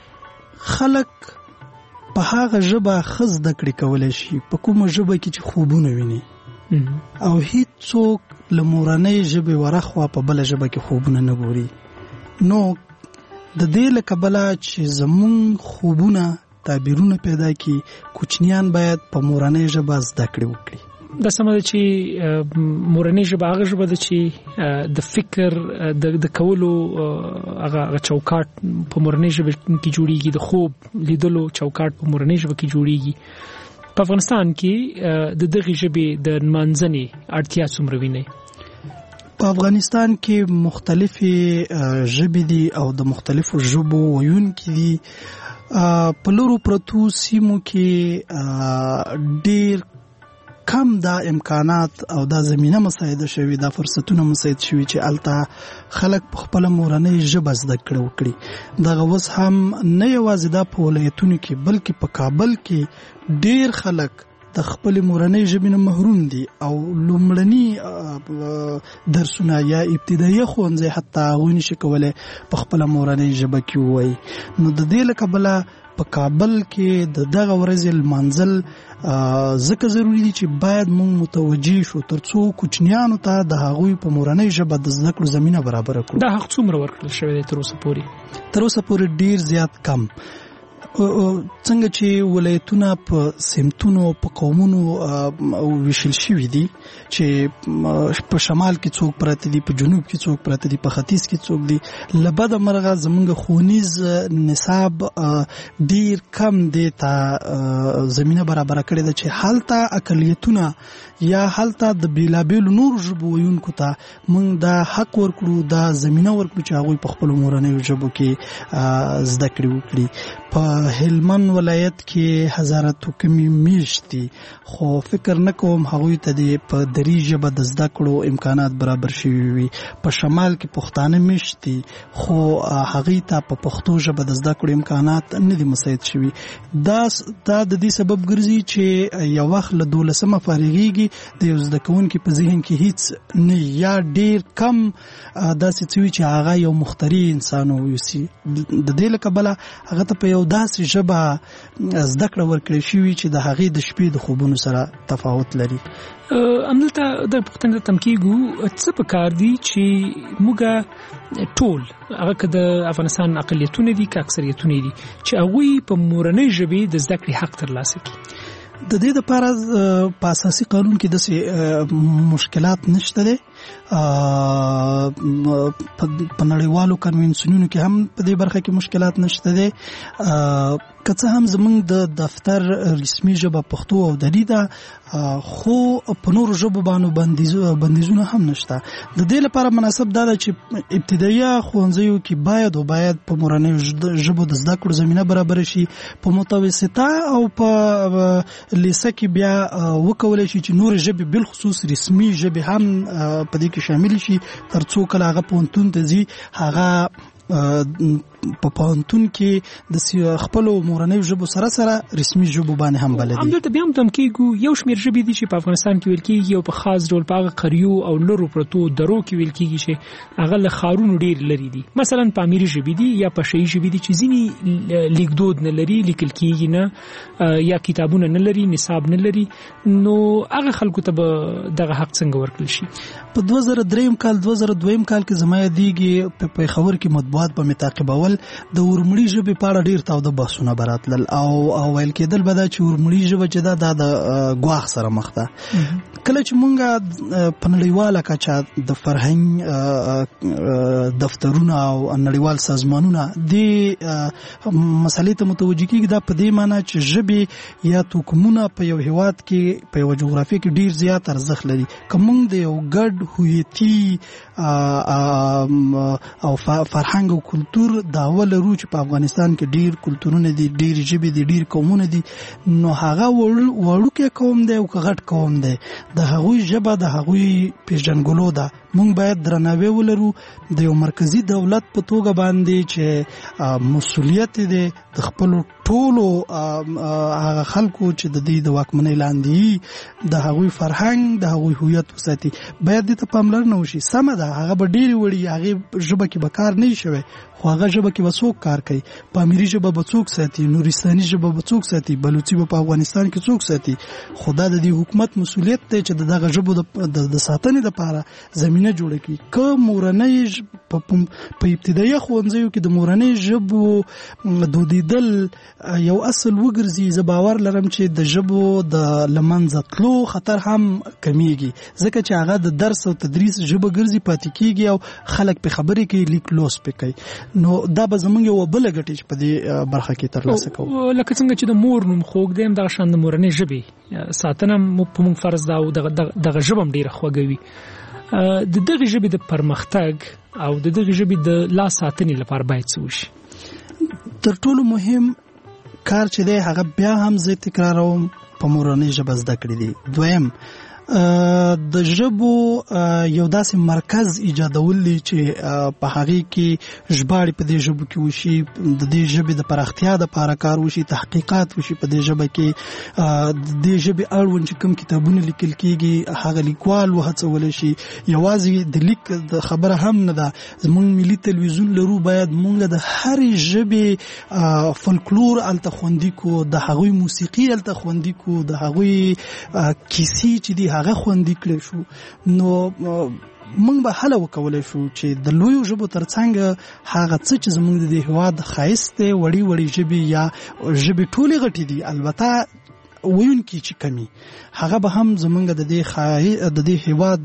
خلک په هغه ژبه ښه زده کړې کولی شي په کومه ژبه کې چې خوبونه ویني، او هیڅ څوک له مورنۍ ژبې ورخوا په بله ژبه کې خوبونه نه ګوري. نو د دې له کبله چې زمونږ خوبونه تعبیرونه پیدا کی، کوچنیان باید په مورنۍ ژبه زده کړې وکړي. دا سمه ده چې مورنۍ ژبه هغه ژبه ده چې د فکر د کولو هغه چوکاټ په مورنۍ ژبه کې جوړیږي، د خوب لیدلو چوکاټ په مورنۍ ژبه کې جوړیږي. په افغانستان کې د دغه ژبې د نمانځنې اړتیا څومره ویني؟ په افغانستان کې مختلفې ژبې دي او د مختلفو ژبو ویونکي دي. په لورو پرتو سیمو کې ډېر کم دا امکانات او دا زمینه مساعده شوي، دا فرصتونه مساعد شوي چې الته خلک په خپل مورنۍ ژبه زده کړه وکړي. دغه اوس هم نه یوازې دا په ولایتونو کې بلکې په کابل کې ډېر خلک د خپل مورنۍ ژبې نه محروم دي او لومړني درسونه یا ابتدایي ښوونځی حتی هغوی نشي کولی په خپل مورنۍ ژبه کې ووایي. نو د دې له کبله په کابل کې د دغه ورځې لمانځل ځکه ضروري دي چې باید موږ متوجه شو ترڅو کوچنیانو ته د هغوی په مورنۍ ژبه د زده کړو زمینه برابره کړو. دا حق څومره ورکړل شوی دی تر اوسه پورې؟ تر اوسه پورې ډیر زیات کم. څنګه چې ولایتونه په سمتونو په قومونو ویشل شوي دي چې په شمال کې څوک پراته دي، په جنوب کې څوک پراته دي، په ختیځ کې څوک دي، له بده مرغه زمونږ ښوونیز نصاب ډیر کم دی ته زمینه برابره کړې ده چې هلته اقلیتونه یا هلته د بیلابیلو نور ژبو ویونکو ته موږ دا حق ورکړو، دا زمینه ورکړو چې هغوی په خپلو مورنیو ژبو کې زده کړې وکړي. په هلمند ولایت کې هزاره توکمي میشت دي، خو فکر نه کوم هغوی ته په دري ژبه د زده کړو امکانات برابر شوي وي. په شمال کې پښتانه میشت دي، خو هغوی ته په پښتو ژبه د زده کړو امکانات نه دي مساعد شوي. دا د دې سبب ګرځي چې یو وخت له 12مه فارغېږي، د یو زده کوونکي په ذهن کې هیڅ نه یا ډیر کم داسې څه وي چې هغه یو مخترع انسان ووسي. د دې له کبله هغه ته په یو داسې ژبه زده کړه ورکړل شوي چې د هغې د شپې د خوبونو سره تفاوت لري. همدلته د پوښتنې تم کېږو څه پکار دي چې موږ ټول هغه که د افغانستان اقلیتونه دي که اکثریتونه دي چې هغوی په مورنۍ ژبې د زده کړې حق ترلاسه کړي؟ د دې لپاره په اساسي قانون کې داسې مشکلات نشته دي. په نړیوالو کنوینسیونونو کې هم په دې برخه کې مشکلات نشته دي. که څه هم زمونږ د دفتر رسمي ژبه پښتو او دري ده خو په نورو ژبو باندې بندیزونه هم نشته. د دې لپاره مناسب دا ده چې ابتدایي ښوونځیو کې باید په مورنیو ژبو د زده کړو زمینه برابر شي. په متوسطه او په لیسه کې بیا وکولای شي چې نور ژبې بالخصوص رسمي ژبې هم په دې کې شامل شي تر څو کله هغه پوهنتون ته ځي هغه په پوهنتون کې د خپلو مورنیو ژبو سره رسمي ژبو باندې هم بلدي. همدلته بیا هم تم کېږو یو شمېر ژبې دي چې په افغانستان کې ویل کېږي او په خاص ډول په هغه قریو او لرو پرتو درو کې ویل کېږي چې هغه له ښارونو ډېر لرې دي. مثلا پامیري ژبې دي یا پشهیي ژبې دي چې ځینې لیکدود نه لري، لیکل کېږي نه، یا کتابونه نه لري، نصاب نه لري. نو هغه خلکو ته به دغه حق څنګه ورکړل شي؟ په 2002 کال کې زما یادېږي په پېښور کې مطبوعات په متعاقبول د ورمړي ژبې په اړه ډېر تاوده بحثونه براتلل او ویل کېدل به دا چې ورمړي ژبه چې دا د ګواښ سره مخ ده. کله چې مونږ په نړیواله کچه د فرهنګ دفترونه او نړیوال سازمانونه د مسلې ته متوجه کېږي، دا په دې معنی چې ژبې یا توکمونه په یو هېواد کې په یو جغرافیه کې ډېر زیات ارزښت لري. که مونږ د یو ګډ هویتي او فرهنګ او کلتور دعوه لرو چې په افغانستان کې ډیر کلتورونه دي، ډیر ژبې دي، ډیر قومونه دي، نو هغه وړوکی قوم دی او که غټ قوم دی د هغوی ژبه د هغوی پیژنګلو ده. مونږ باید درناوی ولرو د یو مرکزی دولت په توګه باندې چې مسؤلیت دی د خپلو ټولو هغه خلکو چې د دې د واکمنۍ لاندې د هغوی فرهنګ د هغوی هویت وساتي. باید دې ته پاملرنه وشي. سمه ده هغه به ډېرې وړي، هغې ژبه کې به کار نه شوی، خو هغه ژبه کې به څوک کار کوي؟ پامیري ژبه به څوک ساتي؟ نورستاني ژبه به څوک ساتي؟ بلوچي به په افغانستان کې څوک ساتي؟ خو دا د دې حکومت مسؤلیت دی چې د دغه ژبو د ساتنې لپاره زمینه جوړه کړي. که مورنۍ په ابتدایي ښوونځیو کې د مورنۍ ژبو دودیدل یو اصل وګرځي، زه باور لرم چې د ژبو د له منځه تلو خطر هم کمیږي، ځکه چې هغه د درس او تدریس ژبه ګرځي پاتې کېږي او خلک په خبرې کې لیک لوست پې کوي. نو دا به زمونږ یو بله ګټې چې په دې برخه کې ترلاسه کوو. لکه څنګه چې د مور نوم خوږ دی، دغه شان د مورنۍ ژبې ساتنه په موږ فرض ده او دغه ژبه هم ډېره خوږوي. د دغه ژبې د پرمختګ او د دغه ژبې د لا ساتنې لپاره باید څه وشي؟ تر ټولو مهم کار چې دی هغه بیا هم زه تکراروم په مورنۍ ژبه زده کړې دي. دویم د ژبو یو داسې مرکز ایجادول دي چې په هغې کې ژباړې په دې ژبو کې وشي، د دې ژبې د پراختیا دپاره کار وشي، تحقیقات وشي په دې ژبه کې، د دې ژبې اړوند چې کوم کتابونه لیکل کېږي هغه لیکوال وهڅولی شي. یوازې د لیک د خبره هم نه ده، زموږ ملي تلویزیون لرو، باید موږ د هرې ژبې فولکلور هلته خوندي کړو، د هغوی موسیقي هلته خوندي کړو، د هغوی کیسې چې دي هغه خوندي کړی شو. نو موږ به هله وکولی شو چې د لویو ژبو ترڅنګ هغه څه چې زموږ د دې هېواد ښایست دی، وړې ژبې یا ژبې ټولې غټې دي، البته ویونکي چې کمی، هغه به هم زموږ د دې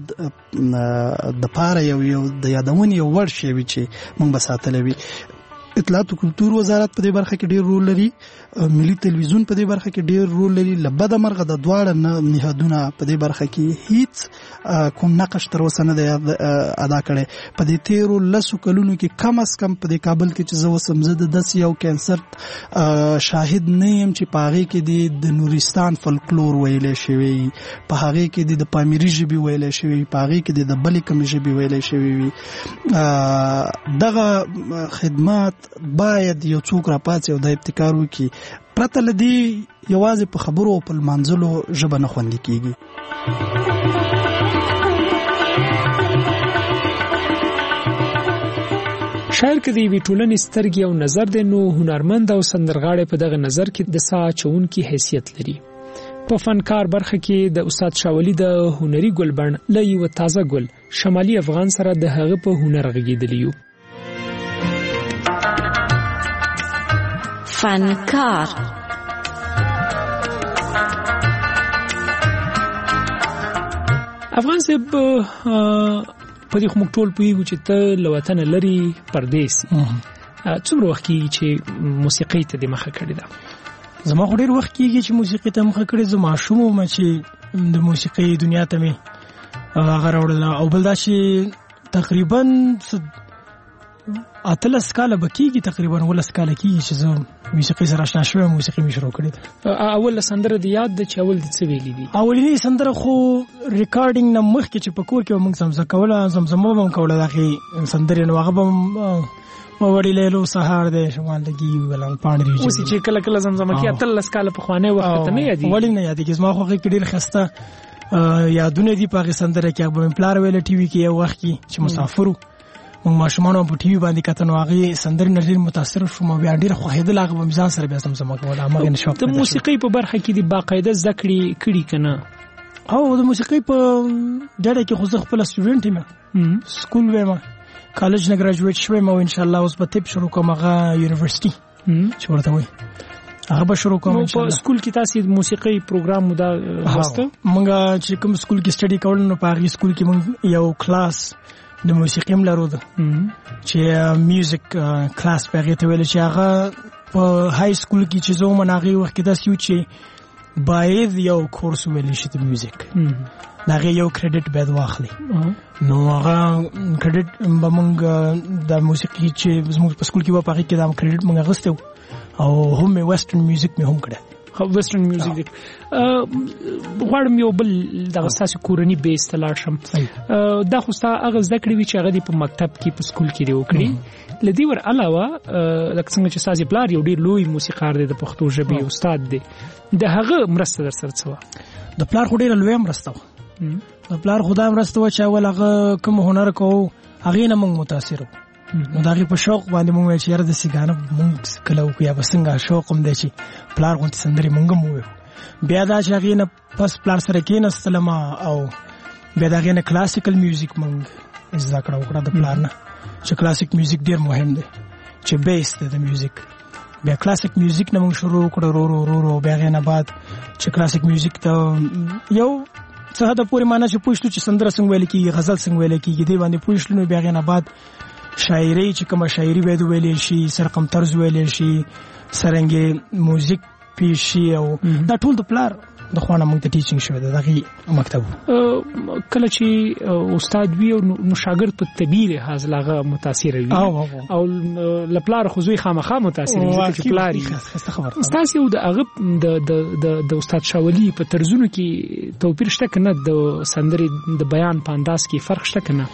هېواد دپاره یو د یادونې یو وړ شی وي چې موږ به ساتلی وي. اطلاعات او کلتور وزارت په دې برخه کې ډېر رول لري، ملي تلویزیون په دې برخه کې ډېر رول لري. له بده مرغه د دواړه نهادونه په دې برخه کې هیڅ کوم نقش تر اوسه نه دی ادا کړی. په دې تیرو 10 کلونو کې کم از کم په دې کابل کې چې زه اوسم، زه د داسې یو کنسرت شاهد نه یم چې په هغې کې د نورستان فولکلور ویلی شوی، په هغې کې د پامیري ژبې ویلی شوی، په هغې کې د بلې کومې ژبې ویلی شوی وي. دغه خدمات باید یو څوک راپاڅي او د ابتکار وکړي. پرته له دې یوازې په خبرو او په لمانځلو ژبه نه خوندي کېږي. شاعر که د یوې ټولنې سترګې او نظر دی، نو هنرمند او سندرغاړی په دغه نظر کې د ساه اچوونکي حیثیت لري. په فنکار برخه کې د استاد شاولي د هنري ګلبڼ له یوه تازه ګل شمالي افغان سره د هغه په هنر غږېدلی یو. فنکار افغان صاحب، په دې خو موږ ټول پوهېږو چې ته له وطنه لرې پردیس، څومره وخت کېږي چې موسیقۍ ته دې مخه کړې ده؟ زما خو ډېر وخت کېږي چې موسیقي ته مخه کړې. زه ماشوم وم چې د موسیقۍ دنیا ته مې هغه راوړله، او بل دا چې تقریبا 18 کاله به کېږي، تقریبا 19 کاله کېږي چې زه موسیقۍ سره اشنا شوم. موسیقي مې شروع کړې ده. اول سندره د یاد ده چې اول د څه ویلي دي؟ اولنۍ سندره خو ریکارډینګ نه مخکې چې په کور کې موږ زمزمه به هم کوله، د هغې سندرې نو هغه به وړي لیلو سهار دی شمال لګي ولان پاڼې دی. اوس چې کله کله زمزمه کې 18 کاله پخوانی وخت ته نه یادېږي؟ ولې نه یادېږي؟ زما خو کې ډېر ښایسته یادونه دي په هغې سندره کې. هغه به مې پلار ویله ټي وي کې یو وخت کې چې مسافر وو، موږ ماشومان په ټي وي باندې کتل، نو هغې سندرې نه ډېر متاثر شوم او بیا ډېر خوښېدل. هغه به مې ځان سره بیا زمزمه کوله. هماغې نه شوق. د موسیقۍ په برخه کې دې باقاعده زده کړې کړي که نه؟ او د موسیقۍ په ډډه کې خو زه خپله سټوډنټ یم، سکول ویم، کالج نه ګراجویټ شوم او انشاءالله اوس به طب شروع کوم، هغه یونیورسټي چې ورته وایي هغه به شروع کوم انشاءالله. په سکول کې تاسې موسیقۍ پروګرام مو دا لوسته؟ موږ چې کوم سکول کې سټډي کول نو په هغې سکول کې موږ یو کلاس د موسیقۍ هم لرو ده چې میوزیک کلاس په هغې ته ویل چې هغه په های سکول کې چې زه وم هغې وخت کې داسې و چې باید یو کورس ویلی شي د میوزیک، د هغې یو کریډټ باید واخلي. نو هغه کریډټ به موږ د موسیقي چې زموږ په سکول کې وه په هغې کې دا کریډټ موږ اخیستی و، او هم مې ویسټرن میوزیک مې هم کړی. ویسټرن میوزیک غواړم یو بل دغه ستاسې کورني بیس ته لاړ شم. دا خو ستا هغه زده کړې وي چې هغه دې په مکتب کې په سکول کې دې وکړي. له دې ور علاوه لکه څنګه چې ستاسې پلار یو ډېر لوی موسیقار دی، د پښتو ژبې استاد دی، د هغه مرسته در سره څه وه؟ د پلار خو ډېره لویه مرسته وه. د پلار خو دا مرسته وه چې اول هغه کوم هنر کوو هغې نه موږ متاثر وو. نو د هغې په شوق باندې موږ ویل چې یاره داسې ګانه موږ کله وکړو، یا به څنګه شوق هم دی چې پلار غوندې سندرې موږ هم وویو. بیا دا چې هغې نه پس پلار سره کېناستلم او بیا د هغې نه کلاسیکل میوزیک موږ زده کړه وکړه د پلار نه، چې کلاسیک میوزیک ډېر مهم دی، چې بیس دی د میوزیک. بیا کلاسیک میوزیک نه موږ شروع وکړه ورو ورو. بیا هغې نه بعد چې کلاسیک میوزیک ته یو څه حده پورې معنا چې پوه شو چې سندره څنګه ویل کېږي، غزل څنګه ویل کېږي، دې باندې پوه شو. نو بیا هغې نه بعد شاعري چې کومه شاعري باید ویلی شي، سرقم طرز ویلی شي، سرنګې موزیک پیش شي، او دا ټول د پلار د خوا نه موږ ته ټیچینګ شوی دی، د هغې مکتب. کله چې استاد وي نو شاګرد په طبیعي لحاظ له هغه متاثره وي، او له پلاره خو زوی خامخا متاثره وي ځکه چې پلار یې. ستاسې او د هغه د استاد شاولي په طرزونو کې توپیر شته که نه؟ د سندرې د بیان په انداز کې فرق شته که نه؟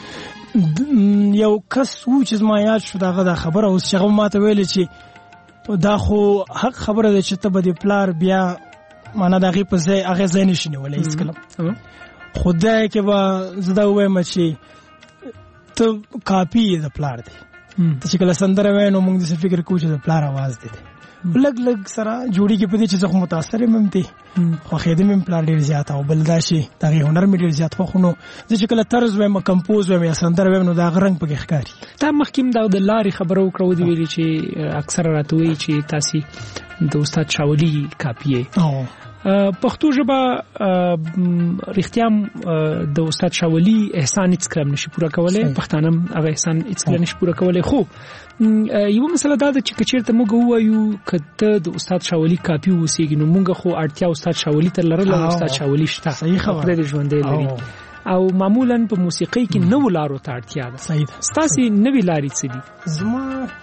یو کس و چې زما یاد شو دغه دا خبره اوس چې هغه ماته ویلې چې دا خو حق خبره ده چې ته به د پلار بیا معنا د هغې په ځای هغې ځای نشي نیولی هېڅکله. خو دی کې به زه دا ووایم چې ته کاپي یې د پلار دی. ته چې کله سندره وایې نو موږ داسې فکر کوو چې د پلار اواز دی، لږ لږ سره جوړېږي په دې چې زه خو متاثر یم دی، خوښېدم یم پلار ډېر زیات، او بل دا چې د هغې هنر مې ډېر زیات خوښ. نو زه چې کله طرز وایم، کمپوز وایم یا سندره وایم، نو د هغه رنګ پکې ښکاري. تا مخکې هم د لارې خبره وکړه، ودې ویلې چې اکثره راته وایي چې تاسې د استاد شاولي کاپي یې. پښتو ژبه رښتیا د استاد شاولي احسان هیڅکله نشي پوره کولی، پښتانه هم هغه احسان هیڅکله نشي پوره کولی. خو یوه مسله دا ده چې که چېرته موږ ووایو که ته د استاد شاولي کاپي واوسېږي، نو موږ خو اړتیا استاد شاولي ته لرله، او استاد شاولي شته، خدای دې ژوندی لري. او معمولا په موسیقۍ کې نوو لارو ته اړتیا ده. ستاسې نوې لارې څه دي؟ زما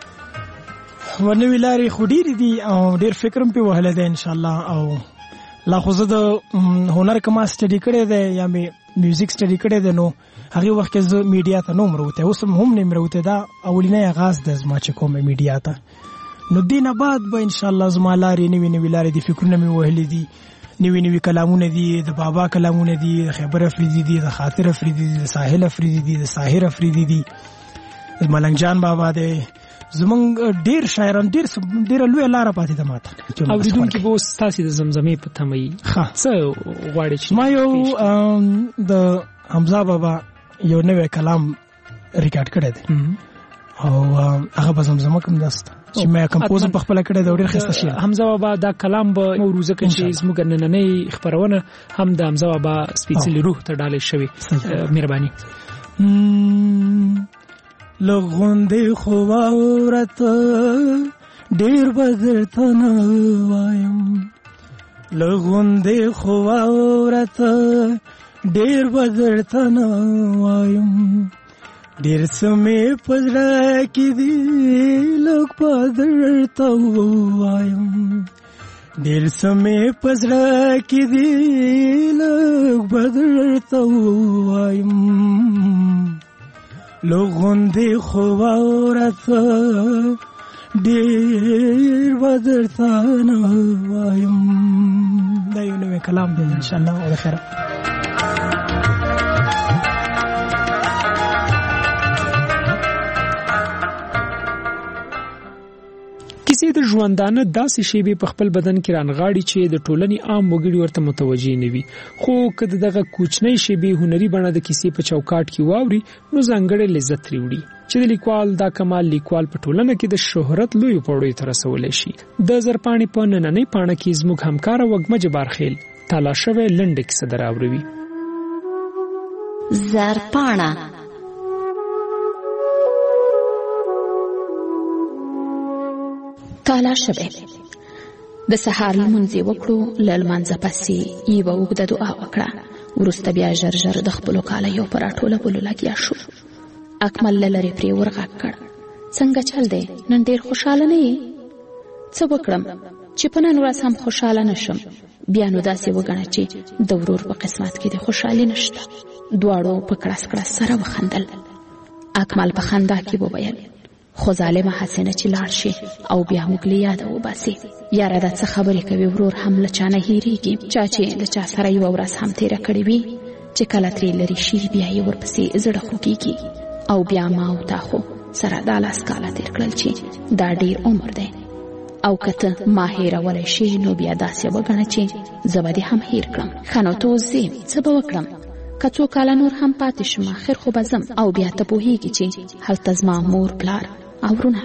نوې لارې خو ډېرې دي او ډېر فکر هم پرې وهلی دی انشاءالله. او لا خو زه د هنر که ما سټډي کړی دی یا مې میوزیک سټډي کړی دی، نو هغې وخت کې زه میډیا ته نه وم راوتی، اوس هم نه یم راوتی. دا اولنی آغاز دی زما چې کوم میډیا ته. نو دې نه بعد به انشاءالله زما لارې نوې لارې دي، فکرونه مې وهلي دي، نوي کلامونه دي، د بابا کلامونه دي، د خیبر افریدي دي، د خاطر افریدي دي، د ساحل افریدي دي، د ساحر افریدي دي، د ملنګ جان بابا دی. زمونږ ډېر شاعران ډېره لویه لاره پاتې ده ماته. اورېدونکي به اوس ستاسې د زمزمې په تمه وي، څه غواړې چې؟ ما یو د حمزه بابا یو نوی کلام ریکارډ کړی دی، او هغه به زمزمه کوم داسته چې ما کمپوز په خپله کړی دی، ډېر ښایسته شعر. حمزه بابا دا کلام به وورو ځکه چې زموږ نننۍ خپرونه هم د حمزه بابا سپېڅلي روح ته ډالۍ شوې. مهرباني. لغوندې خو واورته ډیر بدرته نه وایم لغوندې خو واورته ډیر بدرته نه وایم ډیر سمې پزړه کې دي لږ بدرته وایم ډیر سمې پزړه کې دي لږ بدرته وایم لغوندې خو واورته ډیر بدرته نه وایم. دا یو نوی کلام دی انشاءالله او بخیر. کیسې د ژوندانه داسې شیبې په خپل بدن کې رانغاړي چې د ټولنې عام وګړي ورته متوجي نه وي، خو که دغه کوچنۍ شیبې هنري بڼه د کیسې په چوکاټ کې واوري نو ځانګړی لذت راوړي چې د لیکوال دا کمال لیکوال په ټولنه کې د شهرت لوی پوړیو ته رسولی شي. د زرپاڼې په نننۍ پاڼه کې زموږ همکاره وږمه جبارخیل تالا شوې لنډه کیسه دراوروي. زرپاڼه تالا شوې. د سهار لمونځ وکړو، له لمانځه پسې یوه اوږده دعا وکړه، وروسته بیا ژر ژر د خپلو کالیو په راټولولو لګیا شو. اکمل له لرې پرې ورغږ کړ، څنګه چل دی؟ نن ډېر خوشحاله نه یې؟ څه وکړم چې په نن ورځ هم خوشحاله نشم؟ بیا نو داسې وګڼه چې د ورور په قسمت کې د خوشحالي نشته. دواړو په کړس کړس سره وخندل. اکمل په خندا کې وویل، خو ظالمه حسینه چې لاړ شي او بیا موږ له یاده وباسي. یاره دا څه خبرې کوي؟ ورور هم له چا نه هېرېږي. چا چې د چا سره یوه ورځ هم تېره کړې وي چې کله ترې لرې شي بیا یې ورپسې زړه خوږېږي. او بیا ما او تا خو سره دا 10 کاله تېر کړل چې دا ډېر عمر دی. او که ته ما هېرولی شي نو بیا داسې وګڼه چې زه به دې هم هېر کړم. ښه نو ته اوس ځې، څه به وکړم؟ که څو کاله نور هم پاتې شم آخر خو به ځم او بیا ته پوهېږي چې هلته زما مور پلار او ورونه.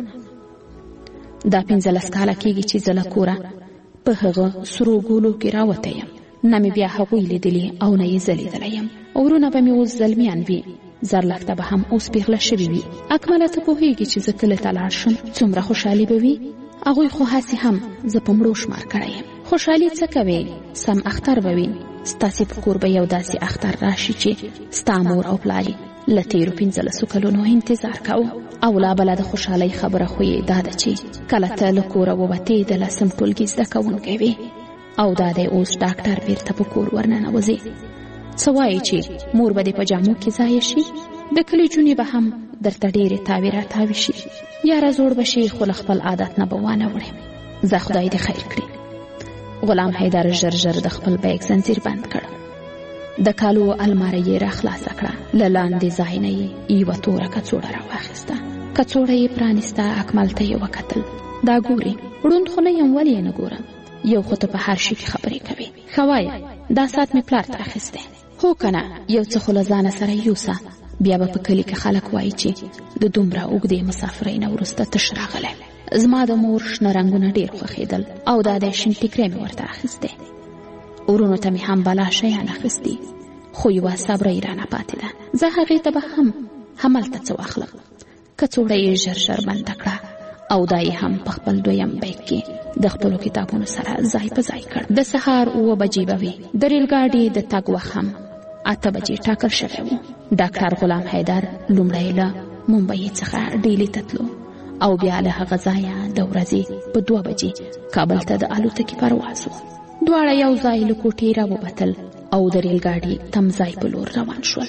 دا 15 کاله کېږي چې زه له کوره په هغه سرو ګولو کې راوتی یم. نه مې بیا هغوی لیدلي او نه یې زه لیدلی یم. ورونه به مې اوس زلمیان وي، زرلښته به هم اوس پیغله شوي وي. اکمله ته پوهېږي چې زه کله ته لاړ شم څومره خوشحالي به وي؟ هغوی خو هسې هم زه په مړو شمار کړی یم. خوشحالي څه کوې؟ سم اختر به وي. ستاسې په کور به یو داسې اختر راشي چې ستا مور او پلار له تېرو 15 کلونو انتظار کوو. او لا بله د خوشحالۍ خبره خو یې دا ده چې کله ته له کوره ووتې د 10م ټولګي زده کوونکی وې او دا دی اوس ډاکټر بیرته په کور ورننوځې. څه وایې چې مور به دې په جامو کې ځایه شي؟ د کلي جونې به هم درته ډېرې تاوې راتاوې شي. یاره زوړ به شي خو له خپل عادت نه به وانه وړې. زه خدای دې خیر کړي. غلام حیدر ژر ژر د خپل بیګ زنځیر بند کړ. د کالو المارۍ یې راخلاصه کړه. له لاندې ځای نه یې یوه توره کڅوړه راواخیسته. کڅوړه یې پرانیسته. اکمل ته یې وکتل. دا ګورې؟ ړوند خو نه یم، ولې یې نه ګورم؟ یو خو ته په هر شي کې خبرې کوې. ښه وایه، دا ساعت مې پلار ته اخیستی. هو که نه، یو څه خو له ځانه سره یوسه. بیا به په کلي کې خلک وایي چې د دومره اوږدې مسافرۍ نه وروسته تش راغلی. زما د مور شنه رنګونه ډېر خوښېدل او دا د شین ټیکری مې ورته اخیستی. ورونو ته مې هم بلا شیان اخیستي، خو یوه صبره یې رانه پاتې ده. زه هغې ته به هم هملته څه واخلم. کڅوړه یې ژر ژر بنده کړه او دا یې هم په خپل 2یم بیګ کې د خپلو کتابونو سره ځای په ځای کړ. د سهار 9 بجې به وي. د ریلګاډي د تګ وخت هم 8 بجې ټاکل شوی و. ډاکټر غلام حیدر لومړی له ممبئی څخه ډیلي ته تلو او بیا له هغه ځایه د ورځې په 2 بجې کابل ته د الوتکې پرواز و. دواړه یو ځای له کوټې راووتل او د ریلګاډي تمځای په لور روان شول.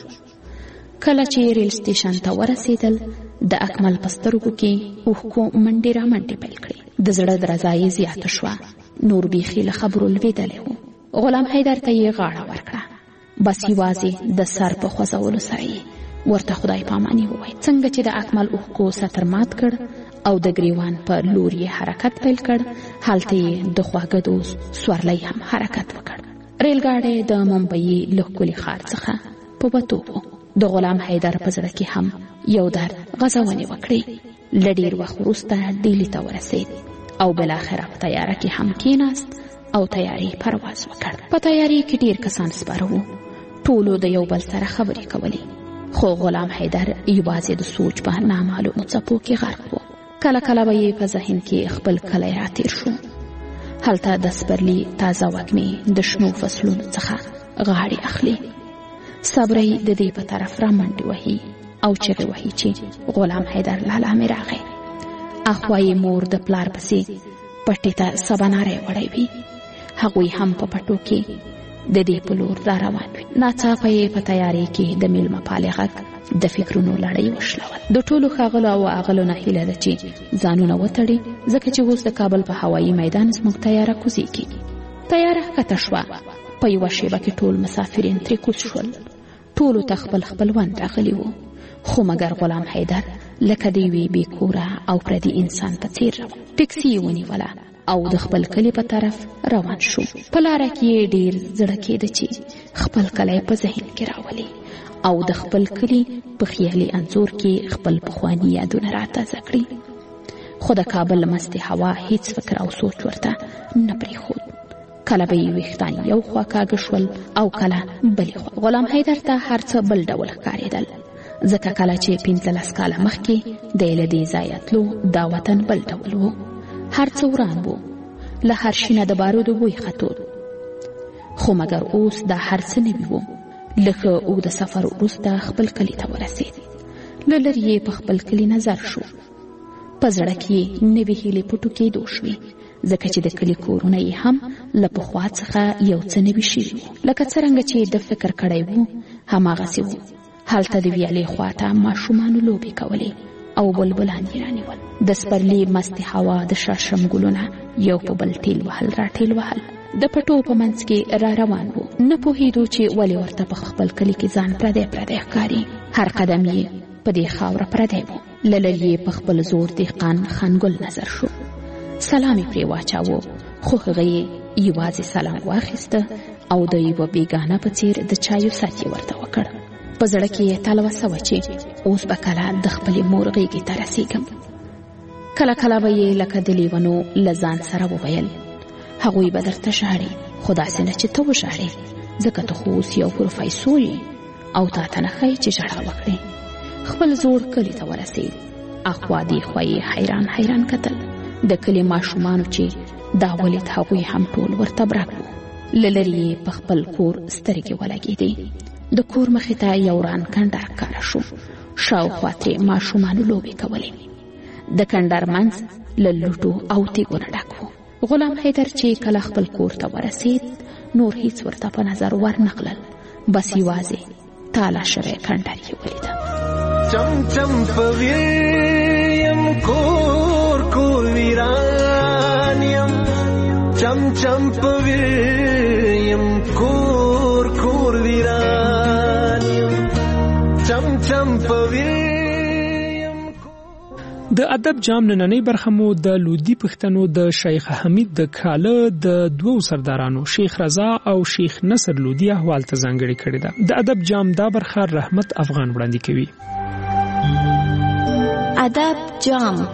کله چې ریل سټیشن ته ورسېدل د اکمل په سترګو کې اوښکو منډې رامنډې پیل کړې. د زړه درزا یې زیاته شوه. نور بیخي له خبرو لوېدلی و. غلام حیدر ته یې غاړه ورکړه. بس یوازې د سر په خوځولو سره یې ورته خدای پاماني وویل. څنګه چې د اکمل اوښکو سطر مات کړ او د ګریوان په لور یې حرکت پیل کړ، هلته یې د خواږه دوست سورلی هم حرکت وکړ. ریلګاډی د ممبئی له ښکلي ښار څخه په وتو و. د غلام حیدر په زړه کې هم یو درد غځونې وکړې. له ډېر وخت وروسته ډیلي ته ورسېد او بالاخره په تیاره کې هم کېناست او تیارې پرواز وکړ. په تیارې کې ډېر کسان سپاره وو. ټولو د یو بل سره خبرې کولې، خو غلام حیدر یوازې د سوچ په نامعلومو څپو کې غرق و. کله کله به یې په ذهن کې خپل کلی راتیر شو. هلته د سپرلي تازه وږمې د شنو فصلونو څخه غاړې اخلي. صبري د دې په طرف را منډې وهي او چغې وهي چې غلام حیدر لالا مې راغی. اخوا یې مور د پلار پسې پټې ته سباناری وړی وي. هغوی هم په پټو کې د دې په لور را روان وي. ناڅاپه یې په تیارې کې د میلمه پالې غږ د فکرونو لړۍ وشلول. د ټولو ښاغلو او اغلو نه هیله ده چې ځانونه وتړي، ځکه چې اوس د کابل په هوایي میدان زموږ تیاره کوزیږي. تیاره ښکته شوه. په یوه شیبه کې ټول مسافرین ترې کوز شول. ټولو ته خپل خپلوان راغلي وو، خو مګر غلام حیدر لکه د یوې بې کوره او پردي انسان په څېر روان. ټکسي یې ونیوله او د خپل کلي په طرف روان شو. په لاره کې یې ډېر زړه کېده چې خپل کلی په ذهن کې راولي او د خپل کلي په خیالي انځور کې خپل پخواني یادونه راتازه کړي. خو د کابل مستې هوا هیڅ فکر او سوچ ورته نه پرېښود. کله به یې ویښتان یو خوا کاږه شول او کله بلې خوا. غلام حیدر ته هر څه بل ډول ښکارېدل، ځکه کله چې 15 کاله مخکې د یې له دې ځایه تلو دا وطن بل ډول و. هر څه وران وو، له هر شي نه د بارودو بوی ختود. خو مګر اوس دا هر څه نوي وو. له ښه اوږده سفر وروسته خپل کلي ته ورسېد. له لرې یې په خپل کلي نظر شو. په زړه کې یې نوې هیلې پټو کېدو شوې، ځکه چې د کلي کورونه یې هم له پخوا څخه یو څه نوي شوي وو. لکه څرنګه چې د فکر کړی وو هماغسې وو. هلته د ویالې خواته ماشومانو لوبې کولې او بلبلان یې رانیول. د سپرلي مستې هوا د شړشم ګلونه یو په بل ټیل وهل را ټیل وهل. د پټو په منځ کې را روان وو. نه پوهېدو چې ولې ورته په خپل کلي کې ځان پردی پردی ښکاري. هر قدم یې په دې خاوره پردی وو. له لرې یې په خپل زور دهقان خانګل نظر شو. سلام یې پرې واچاوه، خو هغه یې یوازې سلام واخیسته او د یوه بیګانه په څېر د چایو ست یې ورته وکړ. په زړه کې یې تلوسه وه چې اوس به کله د خپلې مور غېږې ته رسېږم. کله کله به یې لکه د لیونو له ځان سره وویل، هغوی به درته ژاړي، خو داسې نه چې ته وژاړې، ځکه ته خو اوس یو پروفیسور یې او تا ته نه ښایي چې ژړا وکړې. خپل زوړ کلي ته ورسېد. اخوا دېخوا یې حیران حیران کتل. د کلي ماشومانو چې دا ولید هغوی هم ټول ورته برګ وو. له لرې یې په خپل کور سترګې ولګېدې. د کور مخې ته یو وران کندر ښکاره شو. شاوخوا ترې ماشومانو لوبې کولې. د کندر منځ له لوټو او تیږو نه ډک و. غلام حیدر چې کله خپل کور ته ورسېد نور هیڅ ورته په نظر ورنغلل، بس یوازې تالا شوی کندر یې ولیده. چم چم په ویم کور کور ویران یم، چم چم په ویم کور کور ویران یم، چم چم په ویم. د ادب جام نننۍ برخه مو د لودي پښتنو د شیخ حمید د کاله د دوو سردارانو شیخ رضا او شیخ نصر لودي احوال ته ځانګړې کړې ده. د ادب جام دا برخه رحمت افغان وړاندې کوي. ادب جام.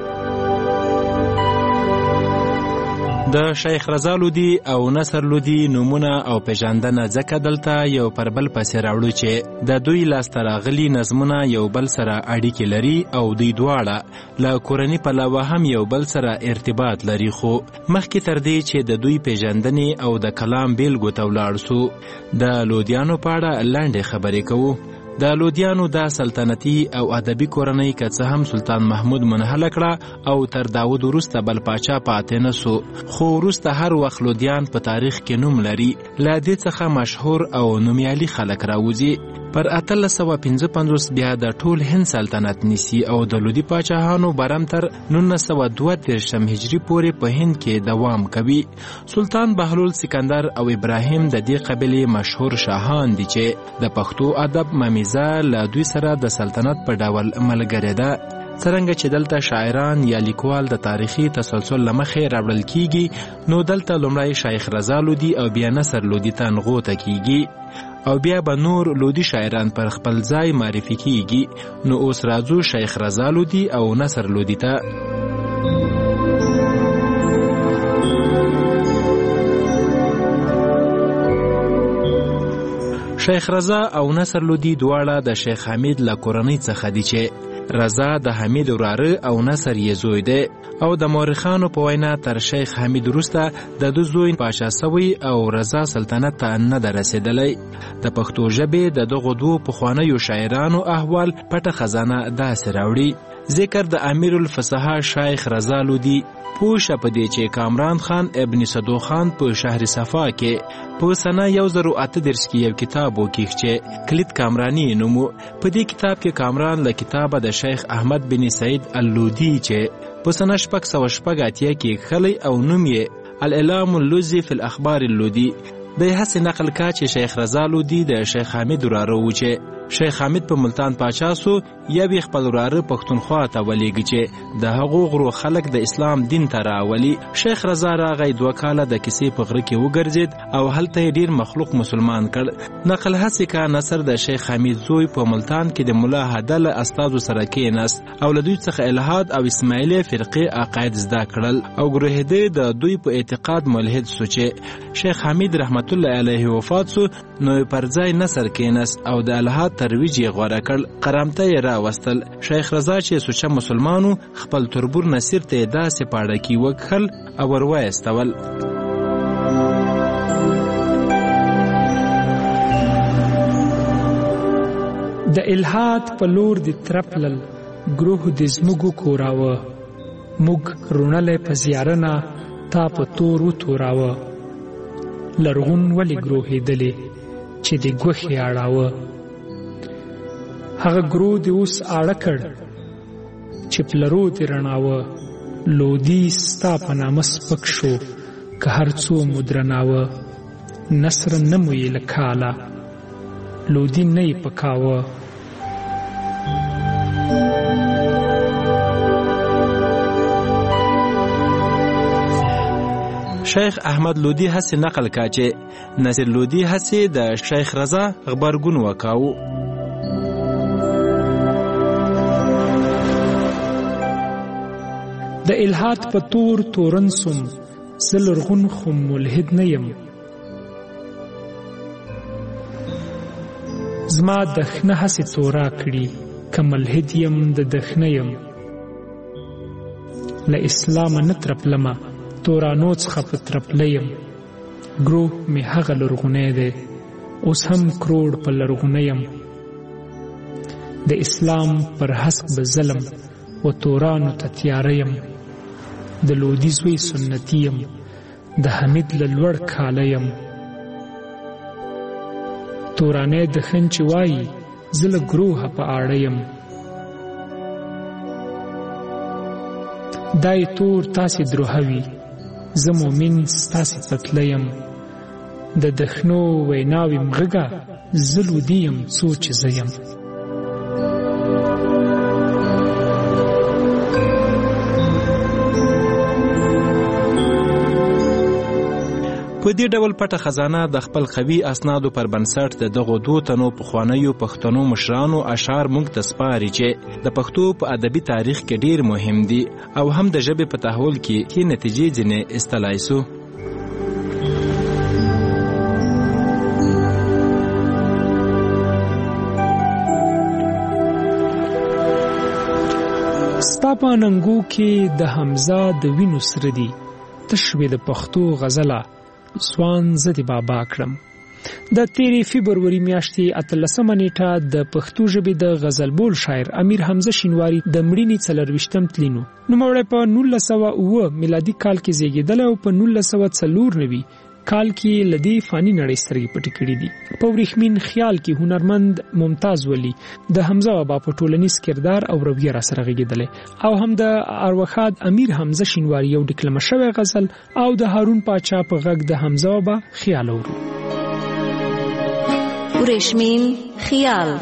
د شیخ رضا لودي او نصر لودي نومونه او پیژندنه ځکه دلته یو پر بل پسې راوړو چې د دوی لاسته راغلي نظمونه یو بل سره اړیکې لري او دوی دواړه له کورنۍ پلوه هم یو بل سره ارتباط لري. خو مخکې تر دې چې د دوی پیژندنې او د کلام بیلګو ته ولاړ سو، د لودیانو په اړه لنډې خبرې کوو. د لودیانو دا سلطنتي او ادبي کورنۍ که څه هم سلطان محمود منحله کړه او تر داود وروسته بل پاچا پاتې نه سو، خو وروسته هر وخت لودیان په تاریخ کې نوم لري. له دې څخه مشهور او نومیالي خلک راوځي. پر 1855 بیا د ټول هند سلطنت نیسي او د لودي پاچاهانو برم تر 1932 هجری پورې په هند کې دوام کوي. سلطان بهلول سکندر او ابراهیم د دې قبیلې مشهور شاهان دي چې د پښتو ادب ممیزه له دوی سره د سلطنت په ډول ملګری ده. څرنګه چې دلته شاعران یا لیکوال د تاریخي تسلسل لمخې راوړل کیږي، نو دلته لومړی شیخ رضا لودي او بیا نصر لودي ته نغوته کیږي او بیا به نور لودي شاعران پر خپل ځای معرفي کیږي. نو اوس راځو شیخ رضا لودي او نصر لودي ته. شیخ رضا او نصر لودي دواړه د شیخ حمید له کورنۍ څخه دي چې رضا د حمید وراره او نصر یې زوی دی او د مورخانو په وینا تر شیخ حمید وروسته د دوی زوی پاچا سوی او رضا سلطنت ته نه ده رسېدلی. د پښتو ژبې د دغو دوو پخوانیو شاعرانو احوال پټه خزانه داسې راوړي. ذکر د امیر الفصحا شیخ رضا لودي پوښه په دې چې کامران خان ابن صدو خان په شهر صفا کې په سنه 1038 کې یو کتاب وکیښ چې کلید کامرانی نومو. په دې کتاب کې کامران له کتابه د شیخ احمد بن سعید اللودي چې په سنه 680 کې خلی او نوم یې الاعلام اللوزي فی الاخبار اللودي. د هڅې نقل کا چې شیخ رضا لودي د شیخ حمید وراره و چې شیخ حمید په ملتان پاچا سو یا به خپل وراره پښتونخوا ته ولېږي چې د هغو غرو خلک د اسلام دین ته راولي. شیخ رضا راغی 2 کاله د کیسې په غره کې وګرځید او هلته ډیر مخلوق مسلمان کړ. نقل هڅې کا نصر د شیخ حمید زوی په ملتان کې د مولا هدل استادو سره کېناست او له دوی څخه الحاد او اسماعیلی فرقې عقاید زده کړل او ګروهدی د دوی په اعتقاد ملحد سو چې شیخ حمید رحمت الله علیه وفات سو نو پر ځای نصر کېناست او د الحاد ترویج یې غوره کړ. قرامته یې راوستل. شیخ رضا چې سوچه مسلمانو خپل تربور نصیر ته داسې پاړه کې وکړل او ورواستول. د الحاد په لور د ترپلل ګروه د زموږ کوراوه موږ رونلې په زیارنه تا په تور و توراوه لرغون ولې ګروه دلې چې د ګوخې اړاوه هغه ګرو د اوس اړه کړ چې پلرو دې رڼاوه لودي ستا په نامه سپک شو که هر څو مو درناوه نصر نه مو یې له کاله لودي نه یې پکاوه. شیخ احمد لودي هسې نقل کا چې نصر لودي هسې د شیخ رضا غبرګون وکاو. د الحاد په تور تورن سم زه لرغون خو ملحد نه یم زما دښنه هسې تورا کړي که ملحد یم د دښنه یم له اسلامه نه ترپلمه تورانو څخه په ترپله یم ګروه مې هغه لرغونی دی اوس هم کروړ په لرغونه یم د اسلام پر حسب ظلم و تورانو ته تیاره یم د لودي زوی سنتي یم د حمید له لوړ کاله یم تورانې د خنچ وایي زه له ګروهه په آړه یم دا یې تور تاسې دروهه وي زه مومن ستاسې پتله یم د دښنو ویناوې مغږه زه لودي یم څو چې زه یم. په دې ډول پټه خزانه د خپل قوي اسنادو پر بنسټ د دغو دوه تنو پخوانیو پښتنو مشرانو اشعار موږ ته سپاري چې د پښتو په ادبي تاریخ کې ډیر مهم دي او هم د ژبې په تحول کې نتیجې ځینې استلای سو. ستا په ننګو کې د حمزه د وینو سره دي تشوي د پښتو غزله سوان زدي بابا کړم. د 13 فبرवरी میاشتې 13 نیټه د پښتو ژبې د غزل بول شاعر امیر حمزه شینواری د مړینې 24م تلینو نوموړی په 1909 میلادي کال کې زیږیدلی او په 1994 کال کې لدی فانی نړۍ سترګې پټې کړې دي. په ورېښمین خیال کې هنرمند ممتاز ولی د حمزه بابا په ټولنیز کردار او رویه را سره غږیدلی او هم د ارواخاد امیر حمزه شینواری یو ډیکلمه شوی غزل او د هارون پاچا په غږ د حمزه بابا خیال اورو. ورېښمین خیال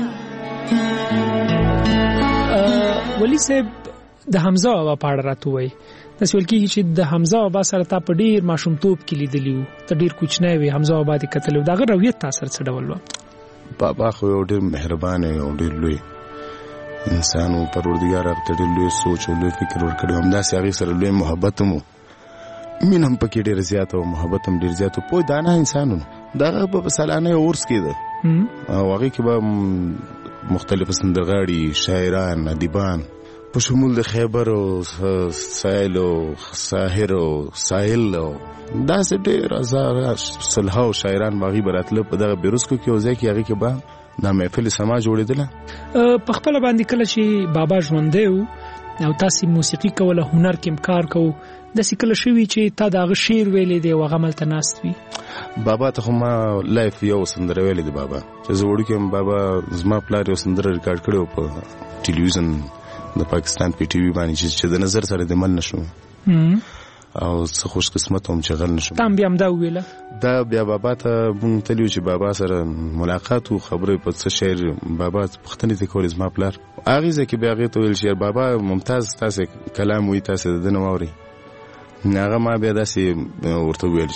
ولی صاحب د حمزه بابا په اړه راته وایي. داسې ویل کېږي چې د حمزه بابا سره تا په ډېر ماشومتوب کې لیدلی وو ته ډېر کوچنی وې حمزه بابا دې کتلی و د هغه رویت تا سره څه ډول وه؟ بابا خو یو ډېر مهربانه او ډېر لوی انسان و پروردګار هغه ته ډېر لوی سوچ او لوی فکر ورکړی و همداسې هغې سره لوی محبت هم و مینه هم پکې ډېره زیاته و محبت هم ډېر زیات و پوه دانه انسان و د هغه به په سالانه عرس کېده او هغې کې به مختلف سندرغاړي شاعران ادیبان په شمول د خیبر او سایل او ساحر او ساحل او داسې ډېر هزار سلهاو شاعران باغی براتله په دغه بیروسکو کې او ځکه هغه کې به دا محفل سما جوړېدله په خپل باندې کله چې بابا ژوندی او تاسو موسیقي کوله هنر کې کار کوو د سکل شوی چې تا دا شعر ویلې دی او غمل تناست وی بابا ته ما لایف یو سندره ویلې دی بابا چې زه وړو کې بابا زما پلار یو سندره ریکارډ کړو په ټلویزیون د پاکستان په ټي وي باندې چې د نظر سره د من نشو او څه خوش قسمت هم چې غل نشم تام بیا هم دا ویله دا بیا بابا ته مونږ تلیو چې بابا سره ملاقات او خبرې په څه شعر بابا پختنې ته کول زما پلار هغه ځکه بیا هغه ته ویل شعر بابا ممتاز تاسو کلام وی تاسو د نو اوري هغه ما بیا داسې ورته ویل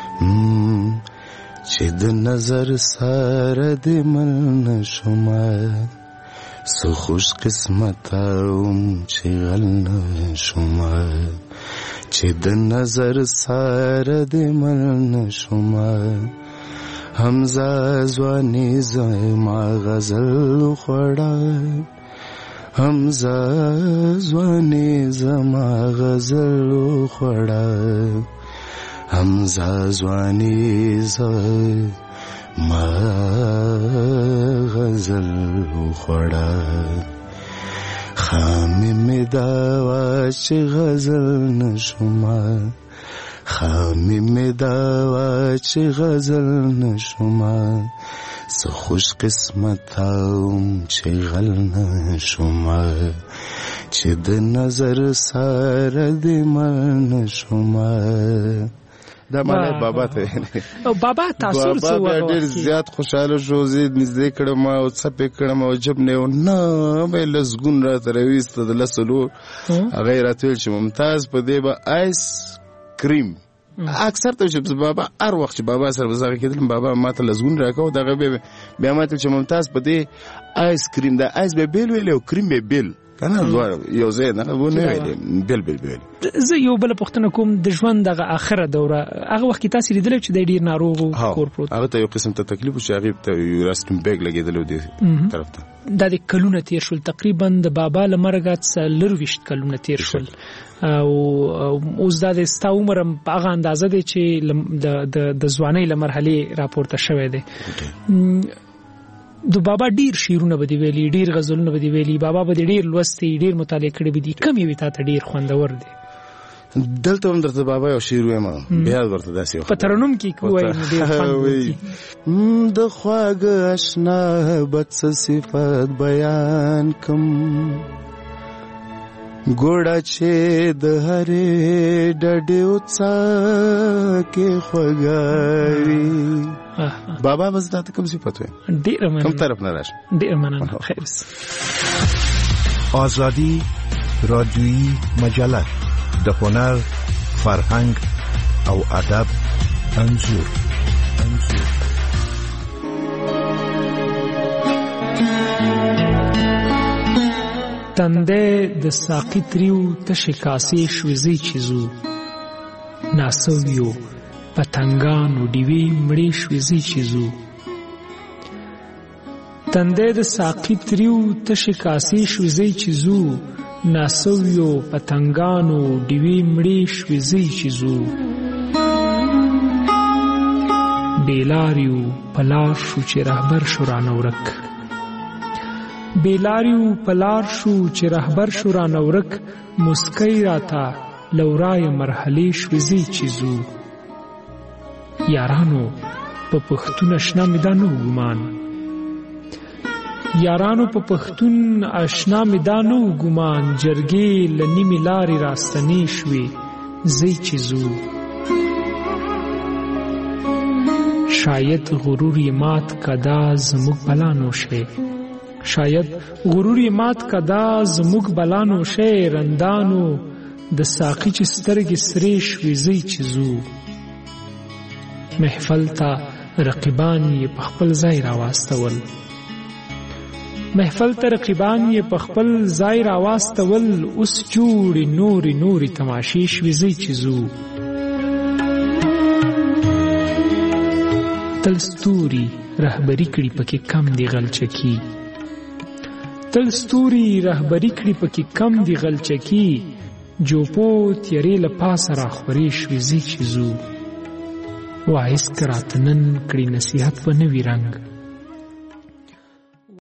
چې د نظر سره د من نشم سو خوش قسمت اوم چې غل نشم چې د نظر سره د من نشم همزه ځواني زما غزل خوړه همزه ځواني زما غزل خوړه همزه ځواني زما غزل خوړه خامې مې دا وا چې غزل نشم خامې مې دا وا چې غزل نشم څه خوش قسمت اوم چې غل نشم چې د نظر سره د من نشم دا معنی بابا ته او بابا تاسو بابا ډېر زیات خوشاله شو زه نږدې کړم او څپې کړم او جب نه به لسګون را ترويست د لسلو هغه راتل چې ممتاز په دې به آیس کریم اکثر ته چې بابا هر وخت چې بابا سره وزغه کېدل بابا ماته لسګون راکاو دغه بیا ماته چې ممتاز په دې آیس کریم دا آیس به بیل ویل او کریم به بیل کنه یو ځای نه ونه بیل زه یو بل پښتنه کوم د ژوند دغه اخره دوره هغه وخت تاسو لیدل چې د ډیر ناروغ او کورپورت هغه ته یو قسم ته تکلیف چې هغه ته راستم بیگ لګیدل دی طرف ته د کلونه تیر شول تقریبا د بابا لمرګات سلرويشت کلونه تیر شول او اوس د ستا عمر په هغه اندازه دی چې د ځوانۍ لمرحله راپورته شوه دی د بابا ډیر شعرونه به دی ویلي ډیر غزلونه به دی ویلي بابا به ډیر لوستي ډیر مطالعه کړی به دی کم یو ته ډیر خوندور دی دلته هم درته بابا یو شعر وایم بیا ورته داسې په ترنم کې کوی ډیر خوند د خواږه آشنا بد صفات بیان کم ګوړه چې د هرې ډډې اوڅا کې خوږاوي بابا بس دا ته کوم صفت وي ډیر مننه کوم طرف نه راشه ډیر مننه خیر آزادی رادیویی مجلت د هنر فرهنګ او ادب انځور تنده د ساقی تریو تشی کاسی شوزی چیزو ناسویو پتنگانو دیوی مړی شوزی چیزو تنده د ساقی تریو تشی کاسی شوزی چیزو ناسویو پتنگانو دیوی مړی شوزی چیزو بیلاریو پلار شو چې رهبر شو رانورک بیلاریو پلار شو چې رهبر شو رانورک مسکی راتا لورای مرحله شوزی چیزو یارانو په پښتون آشنا میدانو ګمان یارانو په پښتون آشنا میدانو ګمان جرګې لنی ملاري راستنی شوي زی چیزو شاید غرور مات کدا زموږ بلانو شه شاید غرور مات کدا زموږ بلانو شه رندانو د ساقی چې سترګې سرې شوي زی چیزو محفل ته رقیبان یې په خپل ځای راواستول محفل ته رقیبان یې په خپل ځای راواستول اوس جوړې نورې تماشې شوي زی چیزو تل ستوري رهبري کړي پکې کم دی غلچکی تل ستوري رهبری کړي پکې کم دی غلچکی جوپو تیرې له پاسه راخورې شوې زی چې زو وایس کراتنن کړي نصیحت په نوي رنګ